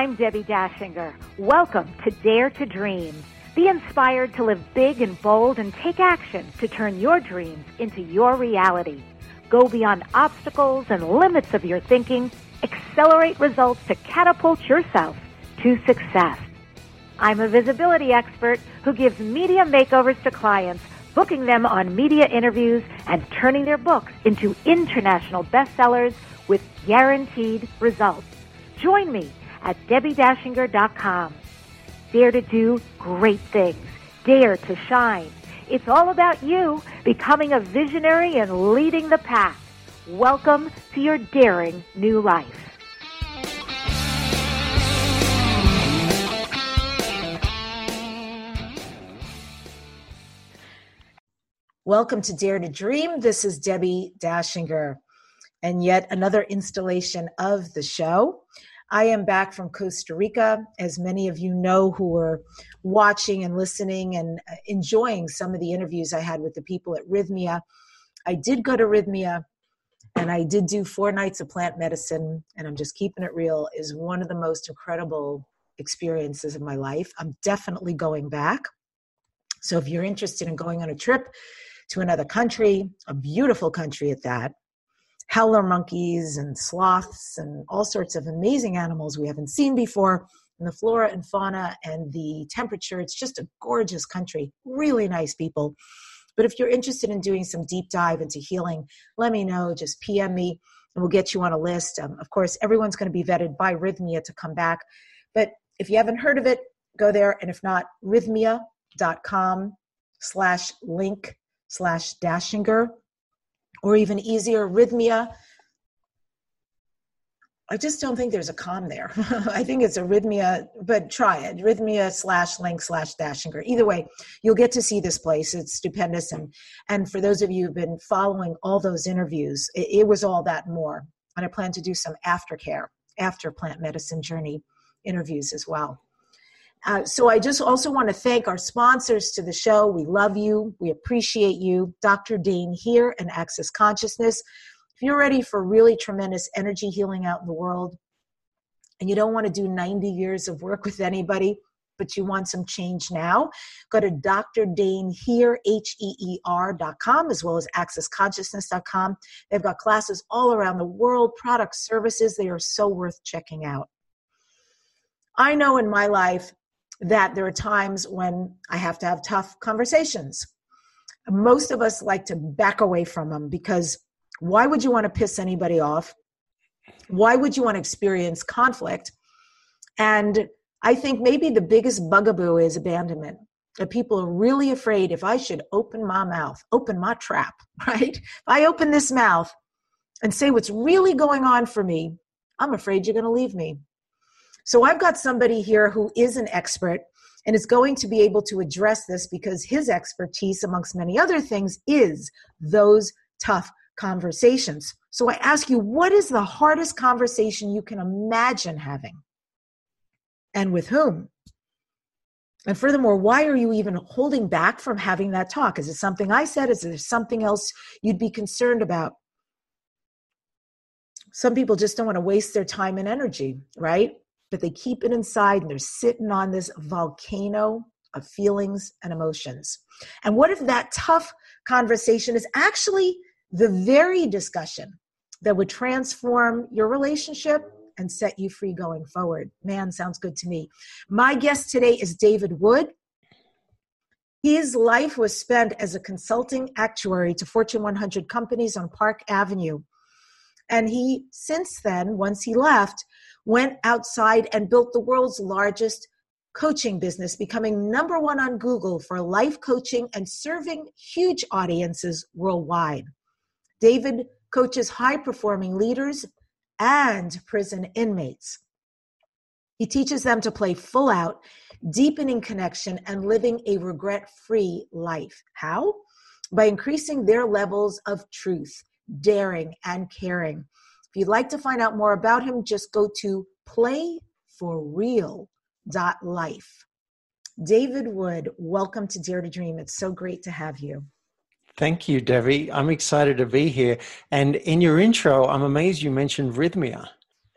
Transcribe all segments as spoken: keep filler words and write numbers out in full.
I'm Debbie Dashinger. Welcome to Dare to Dream. Be inspired to live big and bold and take action to turn your dreams into your reality. Go beyond obstacles and limits of your thinking. Accelerate results to catapult yourself to success. I'm a visibility expert who gives media makeovers to clients, booking them on media interviews and turning their books into international bestsellers with guaranteed results. Join me at debbie dashinger dot com. Dare to do great things. Dare to shine. It's all about you becoming a visionary and leading the pack. Welcome to your daring new life. Welcome to Dare to Dream. This is Debbie Dashinger, and yet another installation of the show. I am back from Costa Rica, as many of you know who are watching and listening and enjoying some of the interviews I had with the people at Rhythmia. I did go to Rhythmia, and I did do four nights of plant medicine, and I'm just keeping it real, is one of the most incredible experiences of my life. I'm definitely going back. So if you're interested in going on a trip to another country, a beautiful country at that, howler monkeys and sloths and all sorts of amazing animals we haven't seen before, and the flora and fauna and the temperature. It's just a gorgeous country, really nice people. But if you're interested in doing some deep dive into healing, let me know. Just P M me and we'll get you on a list. Um, of course, everyone's going to be vetted by Rhythmia to come back. But if you haven't heard of it, go there. And if not, rhythmia.com slash link slash Dashinger. Or even easier, Rhythmia. I just don't think there's a com there. I think it's a Rhythmia, but try it. Rhythmia slash link slash Dashinger. Either way, you'll get to see this place. It's stupendous. And, and for those of you who've been following all those interviews, it, it was all that and more. And I plan to do some aftercare, after plant medicine journey interviews as well. Uh, so I just also want to thank our sponsors to the show. We love you. We appreciate you. Doctor Dane here and Access Consciousness. If you're ready for really tremendous energy healing out in the world, and you don't want to do ninety years of work with anybody, but you want some change now, go to Doctor Dane Here, H E E R dot com, as well as access consciousness dot com. They've got classes all around the world, products, services. They are so worth checking out. I know in my life that there are times when I have to have tough conversations. Most of us like to back away from them because why would you want to piss anybody off? Why would you want to experience conflict? And I think maybe the biggest bugaboo is abandonment. That people are really afraid if I should open my mouth, open my trap, right? If I open this mouth and say what's really going on for me, I'm afraid you're going to leave me. So I've got somebody here who is an expert and is going to be able to address this because his expertise, amongst many other things, is those tough conversations. So I ask you, what is the hardest conversation you can imagine having? And with whom? And furthermore, why are you even holding back from having that talk? Is it something I said? Is there something else you'd be concerned about? Some people just don't want to waste their time and energy, right? But they keep it inside and they're sitting on this volcano of feelings and emotions. And what if that tough conversation is actually the very discussion that would transform your relationship and set you free going forward? Man, sounds good to me. My guest today is David Wood. His life was spent as a consulting actuary to Fortune one hundred companies on Park Avenue. And he, since then, once he left, went outside and built the world's largest coaching business, becoming number one on Google for life coaching and serving huge audiences worldwide. David coaches high-performing leaders and prison inmates. He teaches them to play full out, deepening connection and living a regret-free life. How? By increasing their levels of truth, daring, and caring. If you'd like to find out more about him, just go to play for real dot life. David Wood, welcome to Dare to Dream. It's so great to have you. Thank you, Debbie. I'm excited to be here. And in your intro, I'm amazed you mentioned Rhythmia.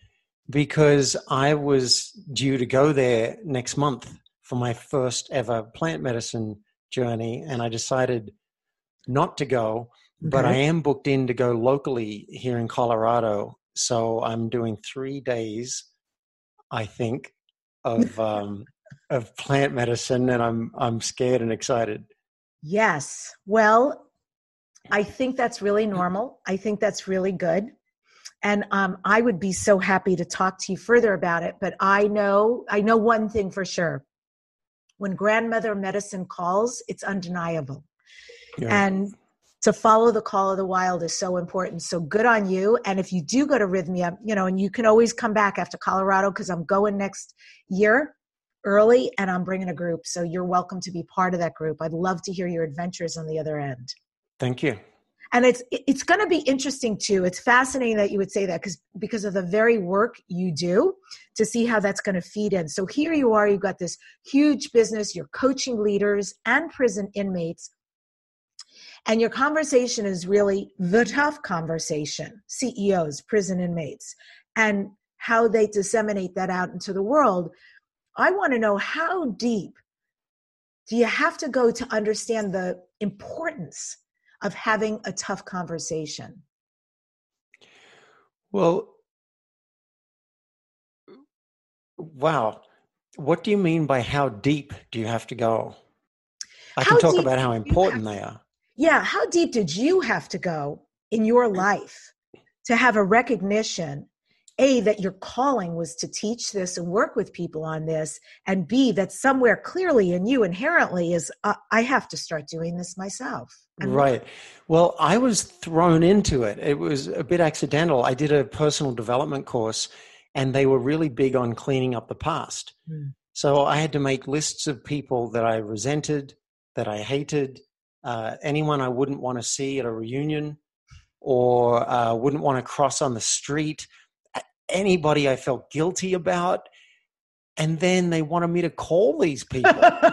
because I was due to go there next month for my first ever plant medicine journey, and I decided not to go, but Okay. I am booked in to go locally here in Colorado. So I'm doing three days, I think, of um, of plant medicine, and I'm I'm scared and excited. Yes. Well, I think that's really normal. I think that's really good. And um, I would be so happy to talk to you further about it. But I know, I know one thing for sure. When grandmother medicine calls, it's undeniable. Yeah. And to follow the call of the wild is so important. So good on you. And if you do go to Rhythmia, you know, and you can always come back after Colorado, because I'm going next year early and I'm bringing a group. So you're welcome to be part of that group. I'd love to hear your adventures on the other end. Thank you. And it's it's going to be interesting too. It's fascinating that you would say that because because of the very work you do, to see how that's going to feed in. So here you are, you've got this huge business, you're coaching leaders and prison inmates, and your conversation is really the tough conversation, C E Os, prison inmates, and how they disseminate that out into the world. I want to know, how deep do you have to go to understand the importance of having a tough conversation? Well, wow. What do you mean by how deep do you have to go? I How can talk deep about how did you important have- they are. Yeah, how deep did you have to go in your life to have a recognition, A, that your calling was to teach this and work with people on this, and B, that somewhere clearly in you inherently is, uh, I have to start doing this myself. And Right. Well, I was thrown into it. It was a bit accidental. I did a personal development course, and they were really big on cleaning up the past. Hmm. So I had to make lists of people that I resented, that I hated, uh, anyone I wouldn't want to see at a reunion, or uh, wouldn't want to cross on the street, anybody I felt guilty about. And then they wanted me to call these people.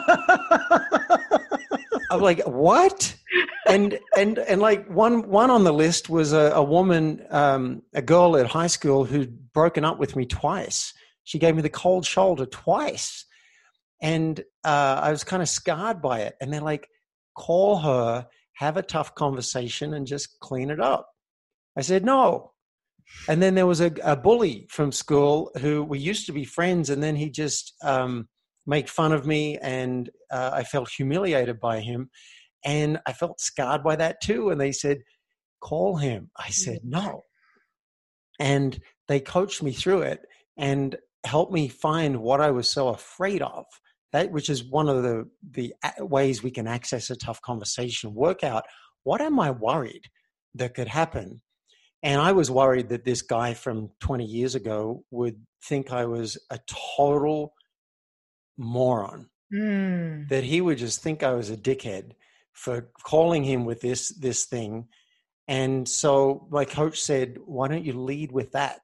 I'm like, what? And and and like one one on the list was a, a woman, um, a girl at high school who'd broken up with me twice. She gave me the cold shoulder twice, and uh, I was kind of scarred by it. And they're like, call her, have a tough conversation, and just clean it up. I said no. And then there was a, a bully from school who we used to be friends, and then he just um, made fun of me, and uh, I felt humiliated by him. And I felt scarred by that too. And they said, call him. I said, no. And they coached me through it and helped me find what I was so afraid of. That, which is one of the, the ways we can access a tough conversation, work out, what am I worried that could happen? And I was worried that this guy from twenty years ago would think I was a total moron, Mm. that he would just think I was a dickhead for calling him with this this thing. And so my coach said, why don't you lead with that?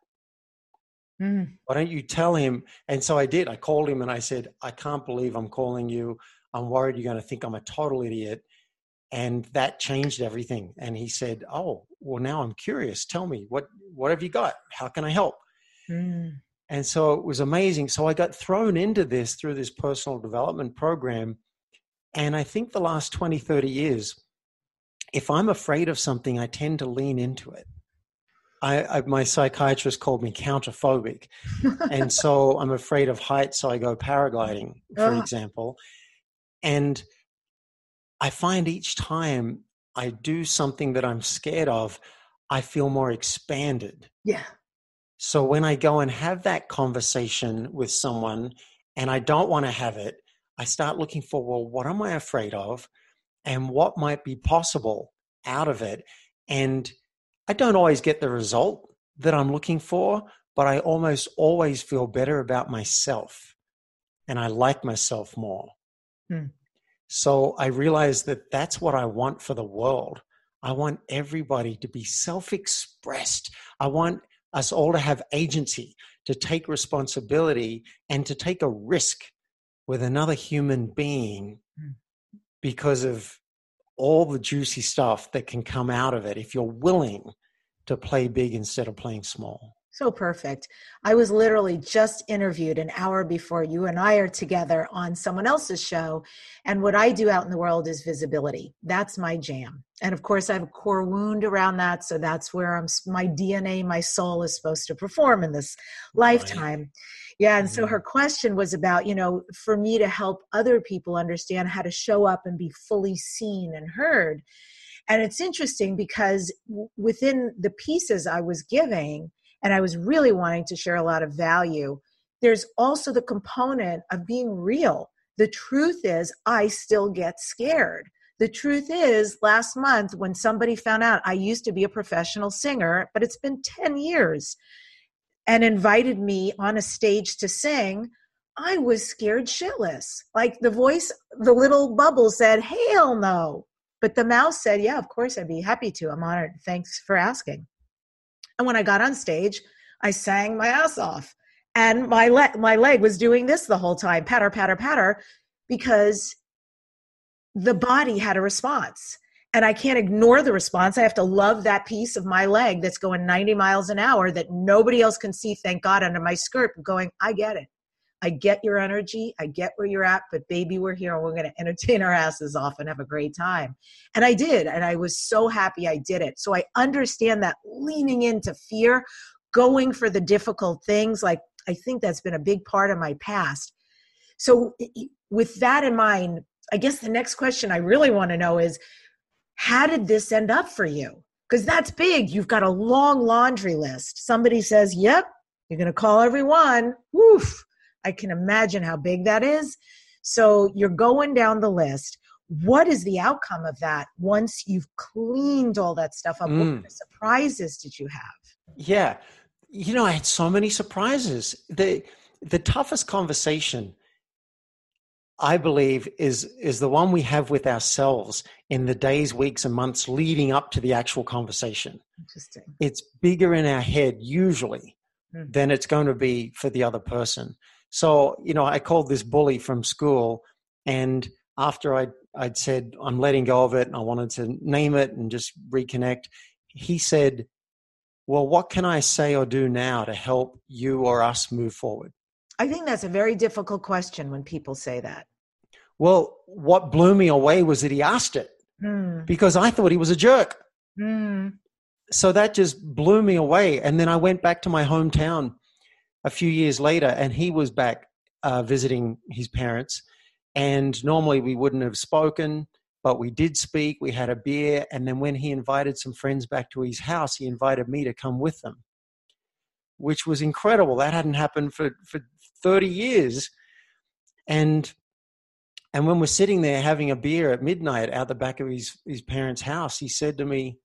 Mm. Why don't you tell him? And so I did. I called him and I said, I can't believe I'm calling you. I'm worried you're going to think I'm a total idiot. And that changed everything. And he said, oh, well, now I'm curious. Tell me, what, what have you got? How can I help? Mm. And so it was amazing. So I got thrown into this through this personal development program. And I think the last twenty, thirty years, if I'm afraid of something, I tend to lean into it. I, I my psychiatrist called me counterphobic. And so I'm afraid of heights, so I go paragliding, for Oh. example. And I find each time I do something that I'm scared of, I feel more expanded. Yeah. So when I go and have that conversation with someone and I don't want to have it, I start looking for, well, what am I afraid of and what might be possible out of it? And I don't always get the result that I'm looking for, but I almost always feel better about myself and I like myself more. Hmm. So I realized that that's what I want for the world. I want everybody to be self-expressed. I want us all to have agency, to take responsibility and to take a risk with another human being because of all the juicy stuff that can come out of it if you're willing to play big instead of playing small. So perfect. I was literally just interviewed an hour before you and I are together on someone else's show. And what I do out in the world is visibility. That's my jam. And of course, I have a core wound around that. So that's where I'm, my D N A, my soul is supposed to perform in this lifetime. Right. Yeah. And mm-hmm. so her question was about, you know, for me to help other people understand how to show up and be fully seen and heard. And it's interesting because w- within the pieces I was giving, and I was really wanting to share a lot of value, there's also the component of being real. The truth is, I still get scared. The truth is, last month when somebody found out I used to be a professional singer, but it's been ten years, and invited me on a stage to sing, I was scared shitless. Like the voice, the little bubble said, hell no. But the mouse said, yeah, of course, I'd be happy to. I'm honored. Thanks for asking. And when I got on stage, I sang my ass off. And my, le- my leg was doing this the whole time, patter, patter, patter, because the body had a response. And I can't ignore the response. I have to love that piece of my leg that's going ninety miles an hour that nobody else can see, thank God, under my skirt, going, I get it. I get your energy. I get where you're at, but baby, we're here and we're going to entertain our asses off and have a great time. And I did. And I was so happy I did it. So I understand that leaning into fear, going for the difficult things, like I think that's been a big part of my past. So with that in mind, I guess the next question I really want to know is, how did this end up for you? Because that's big. You've got a long laundry list. Somebody says, yep, you're going to call everyone. Woof. I can imagine how big that is. So you're going down the list. What is the outcome of that once you've cleaned all that stuff up? Mm. What kind of surprises did you have? Yeah. You know, I had so many surprises. The the toughest conversation, I believe, is, is the one we have with ourselves in the days, weeks, and months leading up to the actual conversation. Interesting. It's bigger in our head usually mm. than it's going to be for the other person. So, you know, I called this bully from school, and after I'd, I'd said, I'm letting go of it and I wanted to name it and just reconnect, he said, well, what can I say or do now to help you or us move forward? I think that's a very difficult question when people say that. Well, what blew me away was that he asked it mm. because I thought he was a jerk. Mm. So that just blew me away. And then I went back to my hometown a few years later, and he was back uh, visiting his parents. And normally we wouldn't have spoken, but we did speak. We had a beer. And then when he invited some friends back to his house, he invited me to come with them, which was incredible. That hadn't happened for, for thirty years. And and when we're sitting there having a beer at midnight out the back of his, his parents' house, he said to me,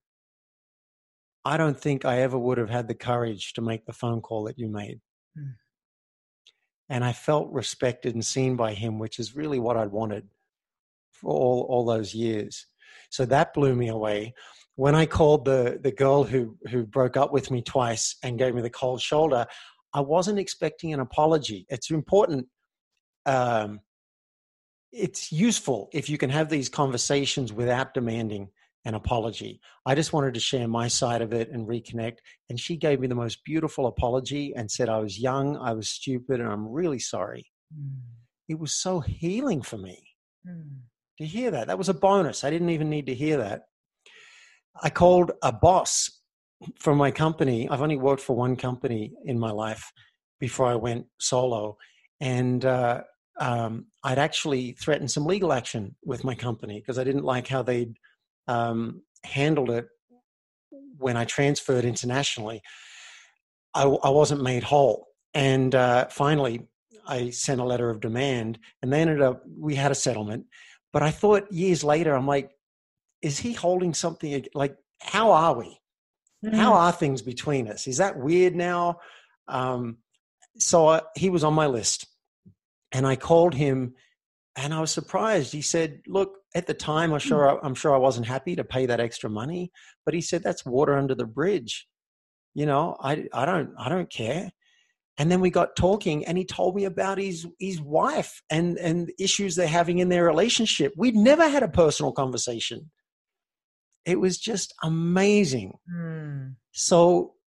I don't think I ever would have had the courage to make the phone call that you made. Mm. And I felt respected and seen by him, which is really what I'd wanted for all, all those years. So that blew me away. When I called the, the girl who, who broke up with me twice and gave me the cold shoulder, I wasn't expecting an apology. It's important. Um, it's useful if you can have these conversations without demanding an apology. I just wanted to share my side of it and reconnect. And she gave me the most beautiful apology and said I was young, I was stupid, and I'm really sorry. Mm. It was so healing for me mm. to hear that. That was a bonus. I didn't even need to hear that. I called a boss from my company. I've only worked for one company in my life before I went solo. And uh, um, I'd actually threatened some legal action with my company because I didn't like how they'd um, handled it when I transferred internationally. I, I wasn't made whole. And uh, finally, I sent a letter of demand, and they ended up, we had a settlement. But I thought years later, I'm like, is he holding something? Like, how are we? Mm-hmm. How are things between us? Is that weird now? Um, so I, he was on my list, and I called him, and I was surprised. He said, look, at the time, I'm sure, I'm sure I wasn't happy to pay that extra money, but he said, that's water under the bridge. You know, I, I don't, I don't care. And then we got talking, and he told me about his, his wife and, and issues they're having in their relationship. We'd never had a personal conversation. It was just amazing. Mm. So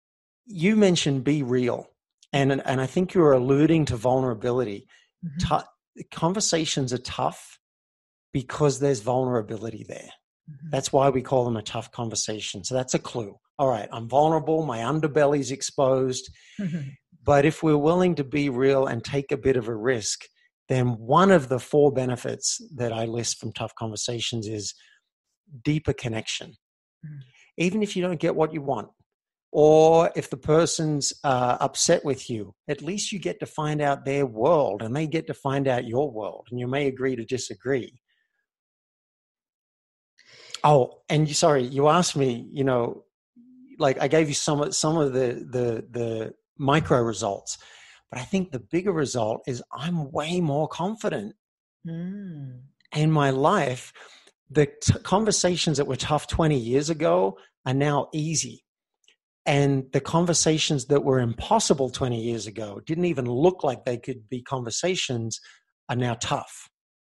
you mentioned be real. And, and I think you're alluding to vulnerability. Mm-hmm. T- conversations are tough because there's vulnerability there. Mm-hmm. That's why we call them a tough conversation. So that's a clue. All right, I'm vulnerable. My underbelly's exposed. Mm-hmm. But if we're willing to be real and take a bit of a risk, then one of the four benefits that I list from tough conversations is deeper connection. Mm-hmm. Even if you don't get what you want, or if the person's uh, upset with you, at least you get to find out their world and they get to find out your world, and you may agree to disagree. Oh, and you, sorry, you asked me, you know, like I gave you some, some of the, the, the micro results, but I think the bigger result is I'm way more confident mm. in my life. The t- conversations that were tough twenty years ago are now easy. And the conversations that were impossible twenty years ago, didn't even look like they could be conversations, are now tough.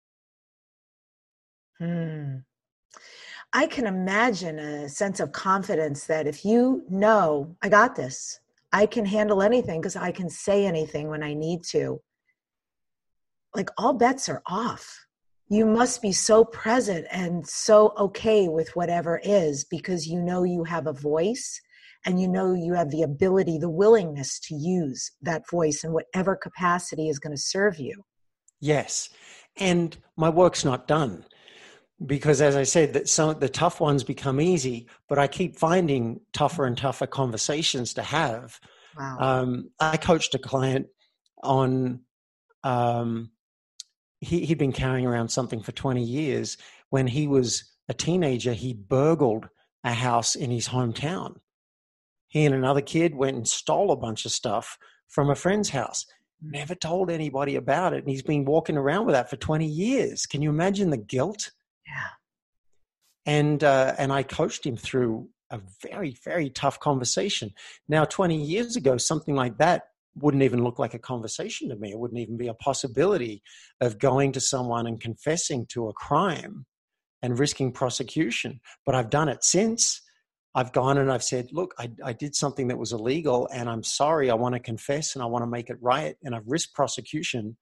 Hmm. I can imagine a sense of confidence that if you know, I got this, I can handle anything because I can say anything when I need to. Like all bets are off. You must be so present and so okay with whatever is because you know you have a voice. And you know you have the ability, the willingness to use that voice in whatever capacity is going to serve you. Yes. And my work's not done. Because as I said, that some of the tough ones become easy, but I keep finding tougher and tougher conversations to have. Wow. Um, I coached a client on, um, he, he'd been carrying around something for twenty years. When he was a teenager, he burgled a house in his hometown. He and another kid went and stole a bunch of stuff from a friend's house. Never told anybody about it. And he's been walking around with that for twenty years. Can you imagine the guilt? Yeah. And, uh, and I coached him through a very, very tough conversation. Now, twenty years ago, something like that wouldn't even look like a conversation to me. It wouldn't even be a possibility of going to someone and confessing to a crime and risking prosecution. But I've done it since. I've gone and I've said, look, I, I did something that was illegal and I'm sorry. I want to confess and I want to make it right. And I've risked prosecution.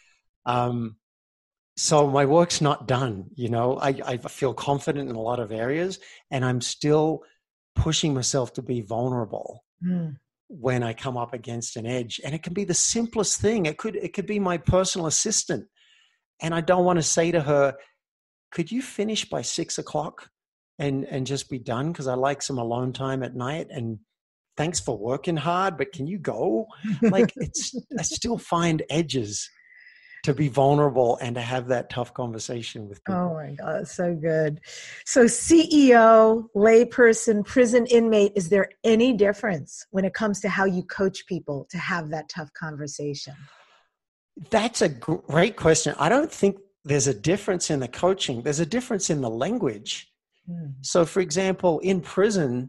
Um, so my work's not done. You know, I, I feel confident in a lot of areas and I'm still pushing myself to be vulnerable mm. when I come up against an edge. And it can be the simplest thing. It could, it could be my personal assistant. And I don't want to say to her, could you finish by six o'clock? And and just be done because I like some alone time at night. And thanks for working hard, but can you go? Like it's, I still find edges to be vulnerable and to have that tough conversation with people. Oh my God, so good. So C E O, layperson, prison inmate, is there any difference when it comes to how you coach people to have that tough conversation? That's a great question. I don't think there's a difference in the coaching. There's a difference in the language. So, for example, in prison,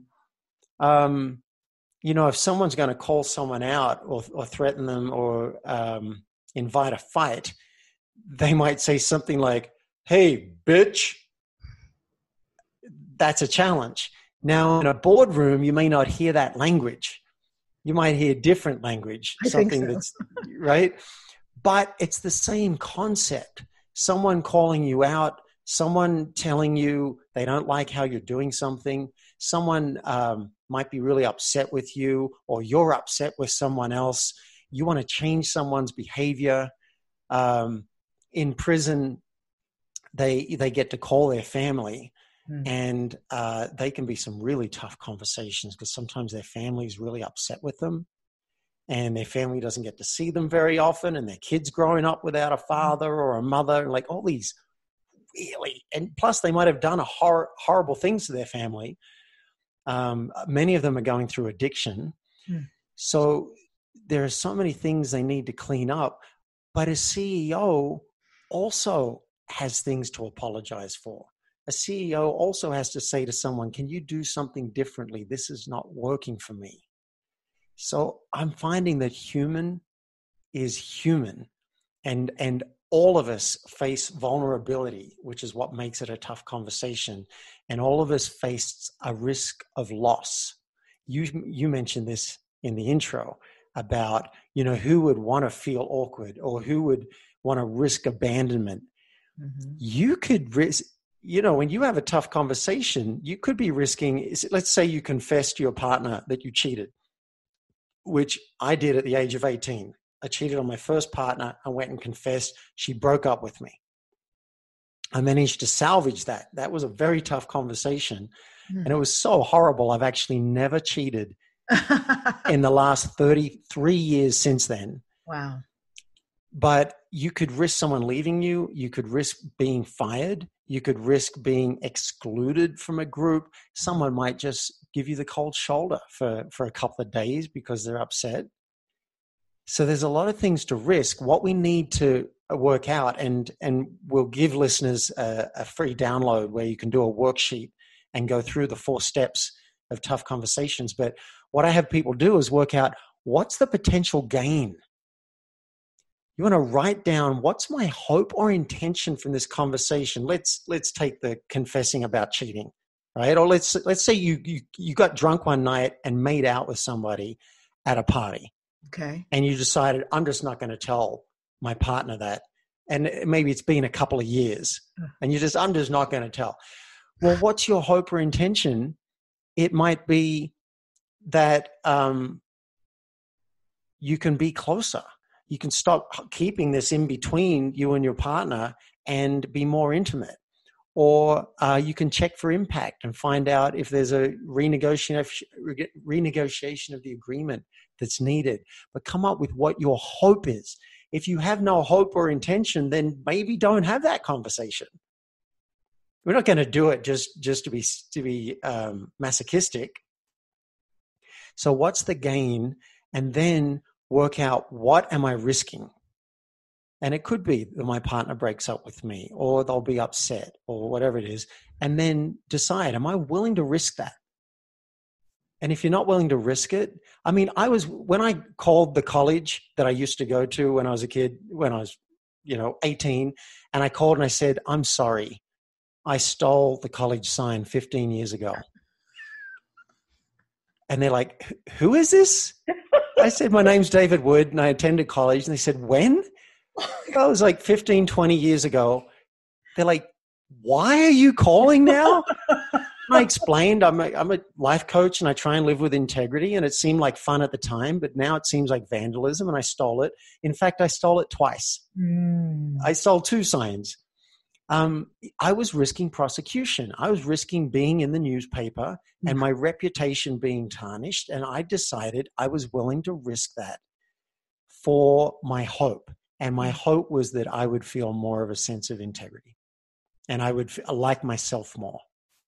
um, you know, if someone's going to call someone out or, or threaten them or um, invite a fight, they might say something like, hey, bitch. That's a challenge. Now, in a boardroom, you may not hear that language. You might hear different language, I something think so. that's right. But it's the same concept. Someone calling you out, someone telling you they don't like how you're doing something, someone um, might be really upset with you, or you're upset with someone else. You want to change someone's behavior. Um, in prison, they they get to call their family, mm. and uh, they can be some really tough conversations because sometimes their family is really upset with them, and their family doesn't get to see them very often, and their kids growing up without a father or a mother, like all these really, and plus they might have done a hor- horrible things to their family. Um, many of them are going through addiction. Hmm. So there are so many things they need to clean up, but a C E O also has things to apologize for. A C E O also has to say to someone, can you do something differently? This is not working for me. So I'm finding that human is human, and, and all of us face vulnerability, which is what makes it a tough conversation. And all of us face a risk of loss. You, you mentioned this in the intro about, you know, who would want to feel awkward or who would want to risk abandonment. Mm-hmm. You could risk, you know, when you have a tough conversation, you could be risking, let's say you confess to your partner that you cheated, which I did at the age of eighteen. I cheated on my first partner. I went and confessed. She broke up with me. I managed to salvage that. That was a very tough conversation. Mm-hmm. And it was so horrible. I've actually never cheated in the last thirty-three years since then. Wow. But you could risk someone leaving you. You could risk being fired. You could risk being excluded from a group. Someone might just give you the cold shoulder for, for a couple of days because they're upset. So there's a lot of things to risk. What we need to work out, and, and we'll give listeners a, a free download where you can do a worksheet and go through the four steps of tough conversations. But what I have people do is work out, what's the potential gain? You want to write down, what's my hope or intention from this conversation? Let's let's take the confessing about cheating, right? Or let's let's say you you, you got drunk one night and made out with somebody at a party. Okay. And you decided, I'm just not going to tell my partner that. And maybe it's been a couple of years and you just, I'm just not going to tell. Well, what's your hope or intention? It might be that um, you can be closer. You can stop keeping this in between you and your partner and be more intimate. Or uh, you can check for impact and find out if there's a renegotiation, renegotiation of the agreement that's needed. But come up with what your hope is. If you have no hope or intention, then maybe don't have that conversation. We're not going to do it just, just to be, to be um, masochistic. So what's the gain? And then work out, what am I risking? And it could be that my partner breaks up with me, or they'll be upset, or whatever it is. And then decide, am I willing to risk that? And if you're not willing to risk it, I mean, I was, when I called the college that I used to go to when I was a kid, when I was, you know, eighteen, and I called and I said, I'm sorry, I stole the college sign fifteen years ago. And they're like, who is this? I said, my name's David Wood and I attended college. And they said, when? That was like fifteen, twenty years ago. They're like, why are you calling now? And I explained, I'm a, I'm a life coach and I try and live with integrity. And it seemed like fun at the time, but now it seems like vandalism and I stole it. In fact, I stole it twice. Mm. I stole two signs. Um, I was risking prosecution. I was risking being in the newspaper mm. and my reputation being tarnished. And I decided I was willing to risk that for my hope. And my hope was that I would feel more of a sense of integrity and I would f- like myself more.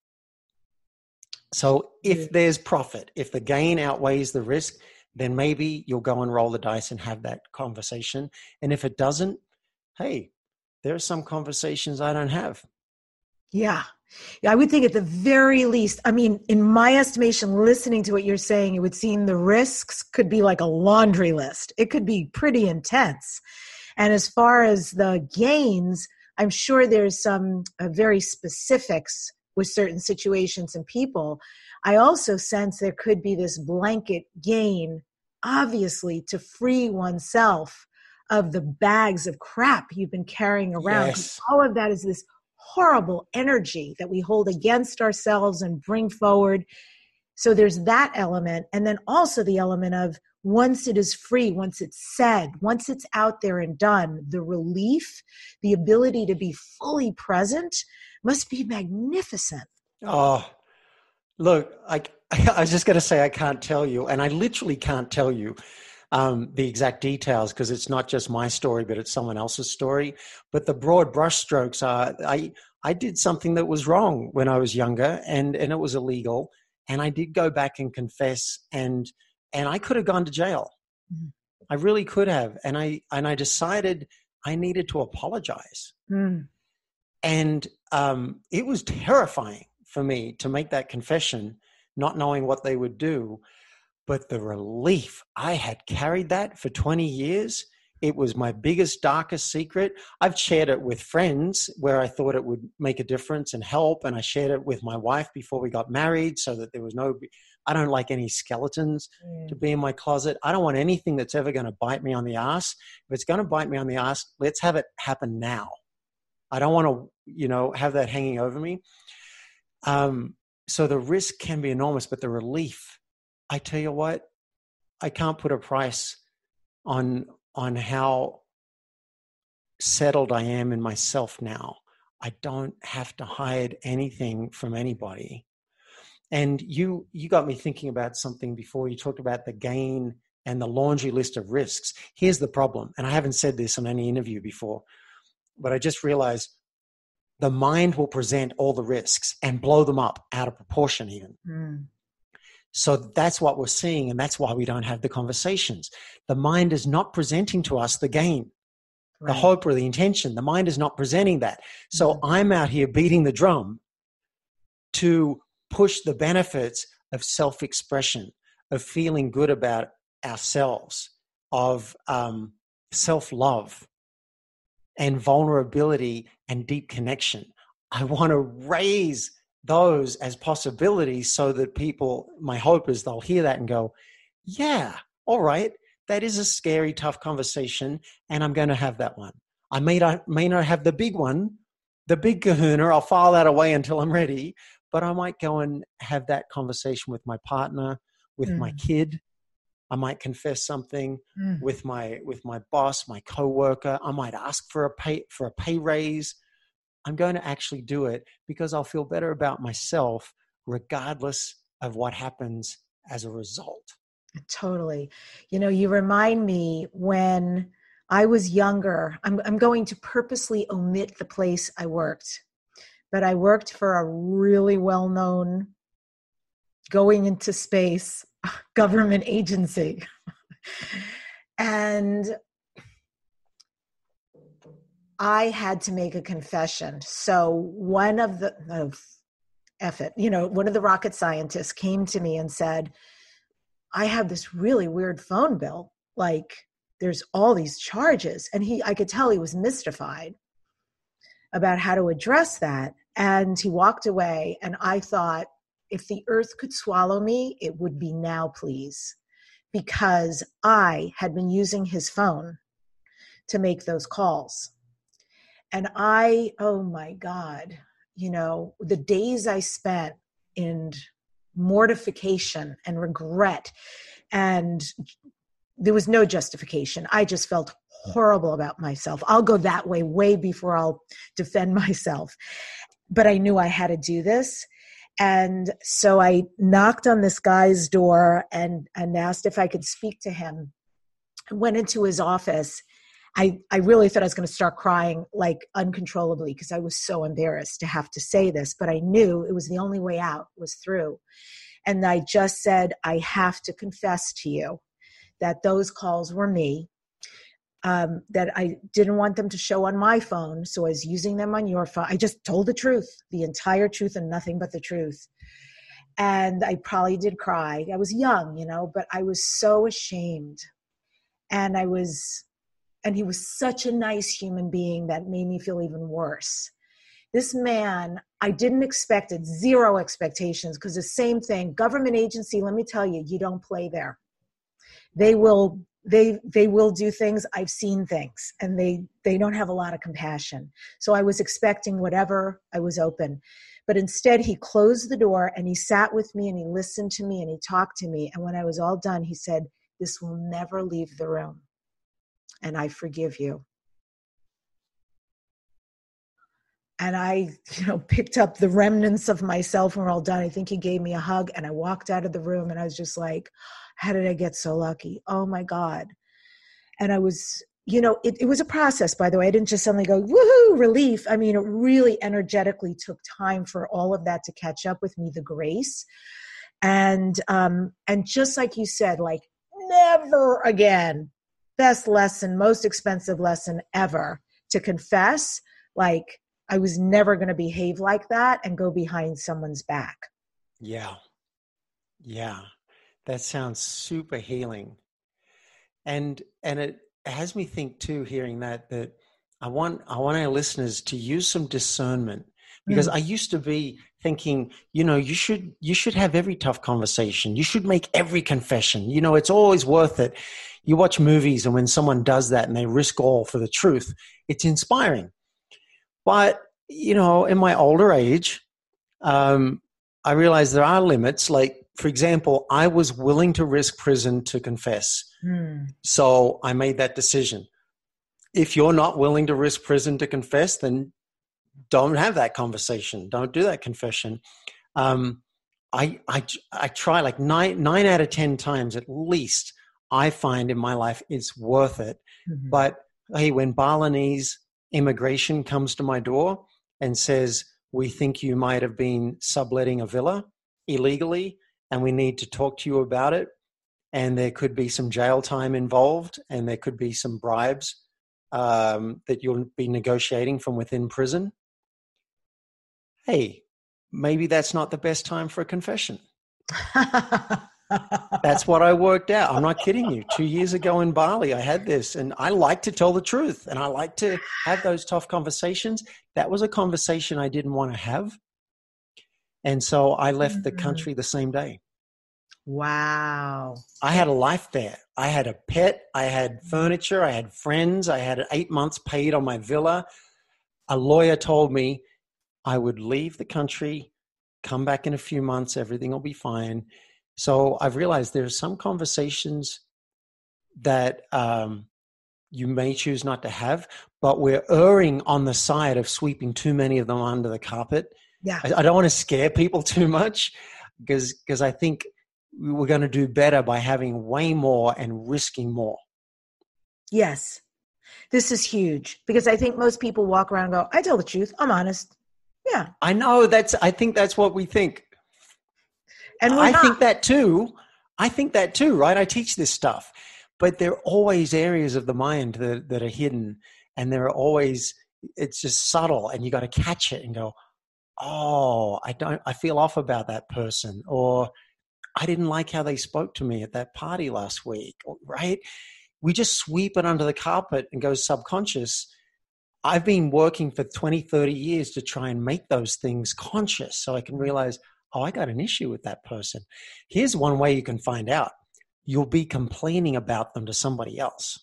So if yeah. there's profit, if the gain outweighs the risk, then maybe you'll go and roll the dice and have that conversation. And if it doesn't, hey, there are some conversations I don't have. Yeah. Yeah, I would think at the very least, I mean, in my estimation, listening to what you're saying, it would seem the risks could be like a laundry list. It could be pretty intense. And as far as the gains, I'm sure there's some uh, very specifics with certain situations and people. I also sense there could be this blanket gain, obviously, to free oneself of the bags of crap you've been carrying around. Yes. All of that is this horrible energy that we hold against ourselves and bring forward. So there's that element. And then also the element of once it is free, once it's said, once it's out there and done, the relief, the ability to be fully present must be magnificent. Oh, look, I, I was just going to say I can't tell you, and I literally can't tell you um, the exact details because it's not just my story, but it's someone else's story. But the broad brushstrokes are, I, I did something that was wrong when I was younger, and, and it was illegal, and I did go back and confess, and and I could have gone to jail. Mm. I really could have, and I and I decided I needed to apologize. Mm. And um, it was terrifying for me to make that confession, not knowing what they would do. But the relief, I had carried that for twenty years. It was my biggest, darkest secret. I've shared it with friends where I thought it would make a difference and help. And I shared it with my wife before we got married so that there was no I don't like any skeletons mm. to be in my closet. I don't want anything that's ever going to bite me on the ass. If it's going to bite me on the ass, let's have it happen now. I don't want to, you know, have that hanging over me. Um, so the risk can be enormous, but the relief, I tell you what, I can't put a price on, on how settled I am in myself now. I don't have to hide anything from anybody. And you, you got me thinking about something before. You talked about the gain and the laundry list of risks. Here's the problem. And I haven't said this on any interview before, but I just realized the mind will present all the risks and blow them up out of proportion even. Mm. So that's what we're seeing. And that's why we don't have the conversations. The mind is not presenting to us the gain. Right. The hope or the intention. The mind is not presenting that. So mm-hmm. I'm out here beating the drum to push the benefits of self-expression, of feeling good about ourselves, of um, self-love and vulnerability and deep connection. I want to raise those as possibilities so that people, my hope is they'll hear that and go, yeah, all right. That is a scary, tough conversation, and I'm going to have that one. I may not, may not have the big one, the big kahuna. I'll file that away until I'm ready, but I might go and have that conversation with my partner, with mm. my kid. I might confess something mm. with my with my boss, my coworker. I might ask for a pay for a pay raise. I'm going to actually do it because I'll feel better about myself, regardless of what happens as a result. Totally. You know, you remind me when I was younger, I'm, I'm going to purposely omit the place I worked, but I worked for a really well-known going into space government agency. And I had to make a confession. So one of the, oh, F it, you know, one of the rocket scientists came to me and said, I have this really weird phone bill. Like there's all these charges. And he, I could tell he was mystified about how to address that. And he walked away. And I thought, if the earth could swallow me, it would be now, please. Because I had been using his phone to make those calls. And I, oh my God, you know, the days I spent in mortification and regret, and there was no justification. I just felt horrible about myself. I'll go that way way before I'll defend myself. But I knew I had to do this. And so I knocked on this guy's door and, and asked if I could speak to him. I went into his office. I, I really thought I was going to start crying like uncontrollably because I was so embarrassed to have to say this, but I knew it was the only way out was through. And I just said, I have to confess to you that those calls were me, um, that I didn't want them to show on my phone. So I was using them on your phone. I just told the truth, the entire truth and nothing but the truth. And I probably did cry. I was young, you know, but I was so ashamed. And I was... And he was such a nice human being that made me feel even worse. This man, I didn't expect it, zero expectations, because the same thing, government agency, let me tell you, you don't play there. They will, they, they will do things. I've seen things, and they, they don't have a lot of compassion. So I was expecting whatever. I was open. But instead, he closed the door, and he sat with me, and he listened to me, and he talked to me. And when I was all done, he said, this will never leave the room. And I forgive you. And I, you know, picked up the remnants of myself when we're all done. I think he gave me a hug and I walked out of the room and I was just like, how did I get so lucky? Oh my God. And I was, you know, it, it was a process, by the way. I didn't just suddenly go, woohoo, relief. I mean, it really energetically took time for all of that to catch up with me, the grace. And, um, and just like you said, like never again. Best lesson, most expensive lesson ever, to confess, like I was never going to behave like that and go behind someone's back. Yeah. Yeah. That sounds super healing. And, and it has me think too, hearing that, that I want, I want our listeners to use some discernment, because Mm. I used to be thinking, you know, you should, you should have every tough conversation. You should make every confession. You know, it's always worth it. You watch movies, and when someone does that and they risk all for the truth, it's inspiring. But, you know, in my older age, um, I realized there are limits. Like, for example, I was willing to risk prison to confess. Mm. So I made that decision. If you're not willing to risk prison to confess, then don't have that conversation. Don't do that confession. Um, I, I, I try like nine, nine out of ten times at least, I find in my life it's worth it. Mm-hmm. But hey, when Balinese immigration comes to my door and says, we think you might have been subletting a villa illegally, and we need to talk to you about it, and there could be some jail time involved, and there could be some bribes um, that you'll be negotiating from within prison. Hey, maybe that's not the best time for a confession. That's what I worked out. I'm not kidding you. Two years ago in Bali, I had this, and I like to tell the truth, and I like to have those tough conversations. That was a conversation I didn't want to have. And so I left mm-hmm. the country the same day. Wow. I had a life there. I had a pet. I had furniture. I had friends. I had eight months paid on my villa. A lawyer told me I would leave the country, come back in a few months, everything will be fine. So I've realized there's some conversations that um, you may choose not to have, but we're erring on the side of sweeping too many of them under the carpet. Yeah. I, I don't want to scare people too much because because I think we're going to do better by having way more and risking more. Yes. This is huge because I think most people walk around and go, I tell the truth. I'm honest. Yeah. I know that's, I think that's what we think. And I not. think that too. I think that too, right? I teach this stuff, but there are always areas of the mind that, that are hidden, and there are always, it's just subtle, and you got to catch it and go, oh, I don't, I feel off about that person, or I didn't like how they spoke to me at that party last week, right? We just sweep it under the carpet and go subconscious. I've been working for twenty, thirty years to try and make those things conscious so I can realize, oh, I got an issue with that person. Here's one way you can find out. You'll be complaining about them to somebody else.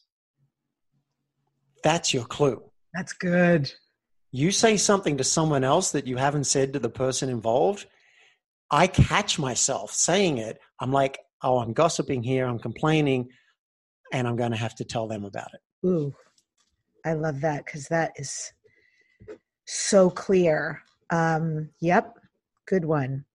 That's your clue. That's good. You say something to someone else that you haven't said to the person involved. I catch myself saying it. I'm like, oh, I'm gossiping here. I'm complaining, and I'm going to have to tell them about it. Ooh, I love that because that is so clear. Um, yep. Good one.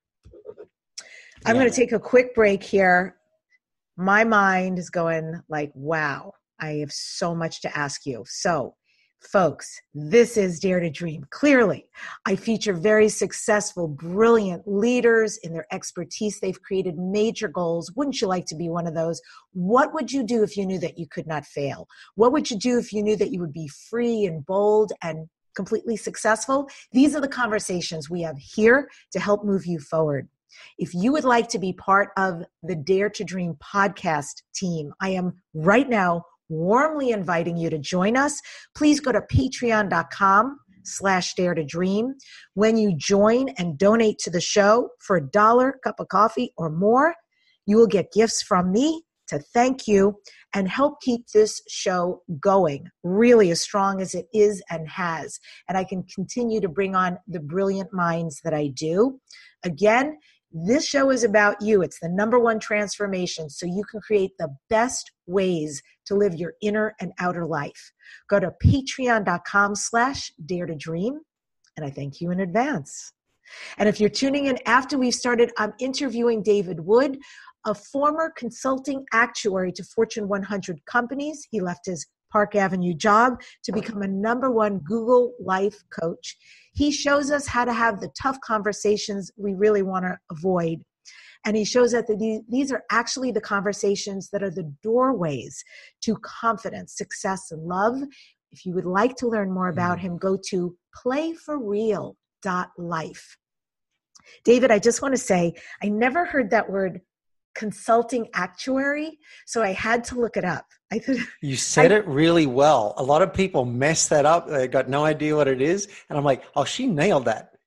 I'm yeah. going to take a quick break here. My mind is going like, wow, I have so much to ask you. So, folks, this is Dare to Dream. Clearly, I feature very successful, brilliant leaders in their expertise. They've created major goals. Wouldn't you like to be one of those? What would you do if you knew that you could not fail? What would you do if you knew that you would be free and bold and completely successful? These are the conversations we have here to help move you forward. If you would like to be part of the Dare to Dream podcast team, I am right now warmly inviting you to join us. Please go to patreon.com slash dare to dream. When you join and donate to the show for a dollar, cup of coffee or more, you will get gifts from me to thank you and help keep this show going really as strong as it is and has. And I can continue to bring on the brilliant minds that I do. Again, this show is about you. It's the number one transformation so you can create the best ways to live your inner and outer life. Go to patreon.com slash dare to dream, and I thank you in advance. And if you're tuning in after we've started, I'm interviewing David Wood, a former consulting actuary to Fortune one hundred companies. He left his Park Avenue job to become a number one Google life coach. He shows us how to have the tough conversations we really want to avoid. And he shows us that these are actually the conversations that are the doorways to confidence, success, and love. If you would like to learn more about him, go to play for real dot life. David, I just want to say, I never heard that word consulting actuary, so I had to look it up. I th- you said I, it really well. A lot of people mess that up. They got no idea what it is. And I'm like, oh, she nailed that.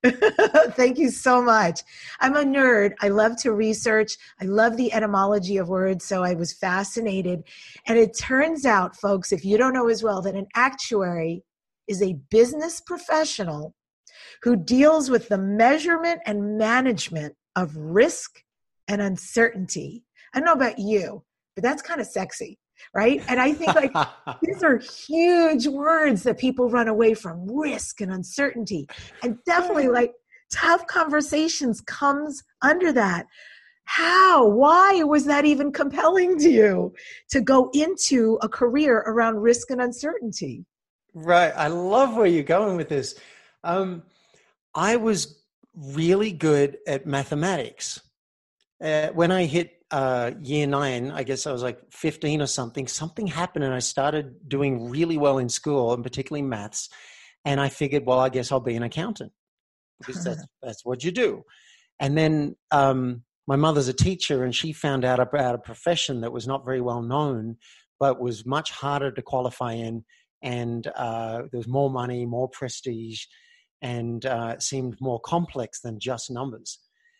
Thank you so much. I'm a nerd. I love to research. I love the etymology of words. So I was fascinated. And it turns out, folks, if you don't know as well, that an actuary is a business professional who deals with the measurement and management of risk and uncertainty. I don't know about you, but that's kind of sexy, right? And I think like these are huge words that people run away from, risk and uncertainty. And definitely like tough conversations comes under that. How, why was that even compelling to you to go into a career around risk and uncertainty? Right. I love where you're going with this. Um, I was really good at mathematics. Uh, when I hit uh, year nine, I guess I was like fifteen or something, something happened and I started doing really well in school, and particularly maths. And I figured, well, I guess I'll be an accountant because that's, that's what you do. And then um, my mother's a teacher, and she found out about a profession that was not very well known, but was much harder to qualify in. And uh, there was more money, more prestige, and uh, seemed more complex than just numbers.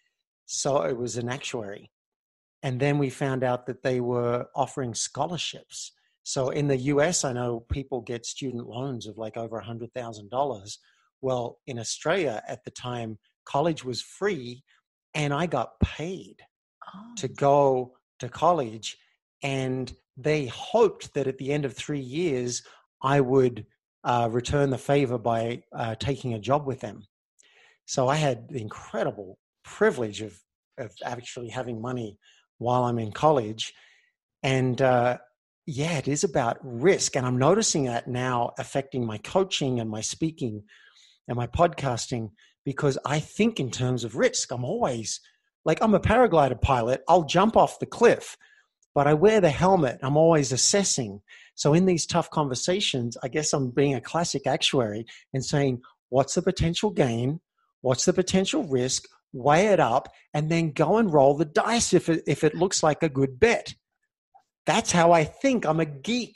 So it was an actuary. And then we found out that they were offering scholarships. So in the U S, I know people get student loans of like over one hundred thousand dollars. Well, in Australia at the time, college was free, and I got paid oh. to go to college. And they hoped that at the end of three years, I would uh, return the favor by uh, taking a job with them. So I had the incredible privilege of, of actually having money while I'm in college. And uh, yeah, it is about risk. And I'm noticing that now affecting my coaching and my speaking and my podcasting, because I think in terms of risk. I'm always like, I'm a paraglider pilot. I'll jump off the cliff, but I wear the helmet. I'm always assessing. So in these tough conversations, I guess I'm being a classic actuary and saying, what's the potential gain? What's the potential risk? Weigh it up, and then go and roll the dice if it, if it looks like a good bet. That's how I think. I'm a geek.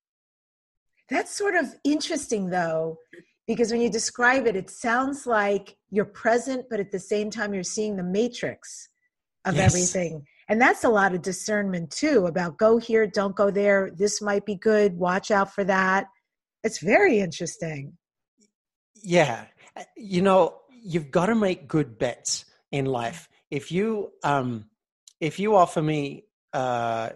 That's sort of interesting, though, because when you describe it, it sounds like you're present, but at the same time, you're seeing the matrix of yes. everything. And that's a lot of discernment, too, about go here, don't go there. This might be good. Watch out for that. It's very interesting. Yeah. You know, you've got to make good bets in life. If you, um, if you offer me, uh,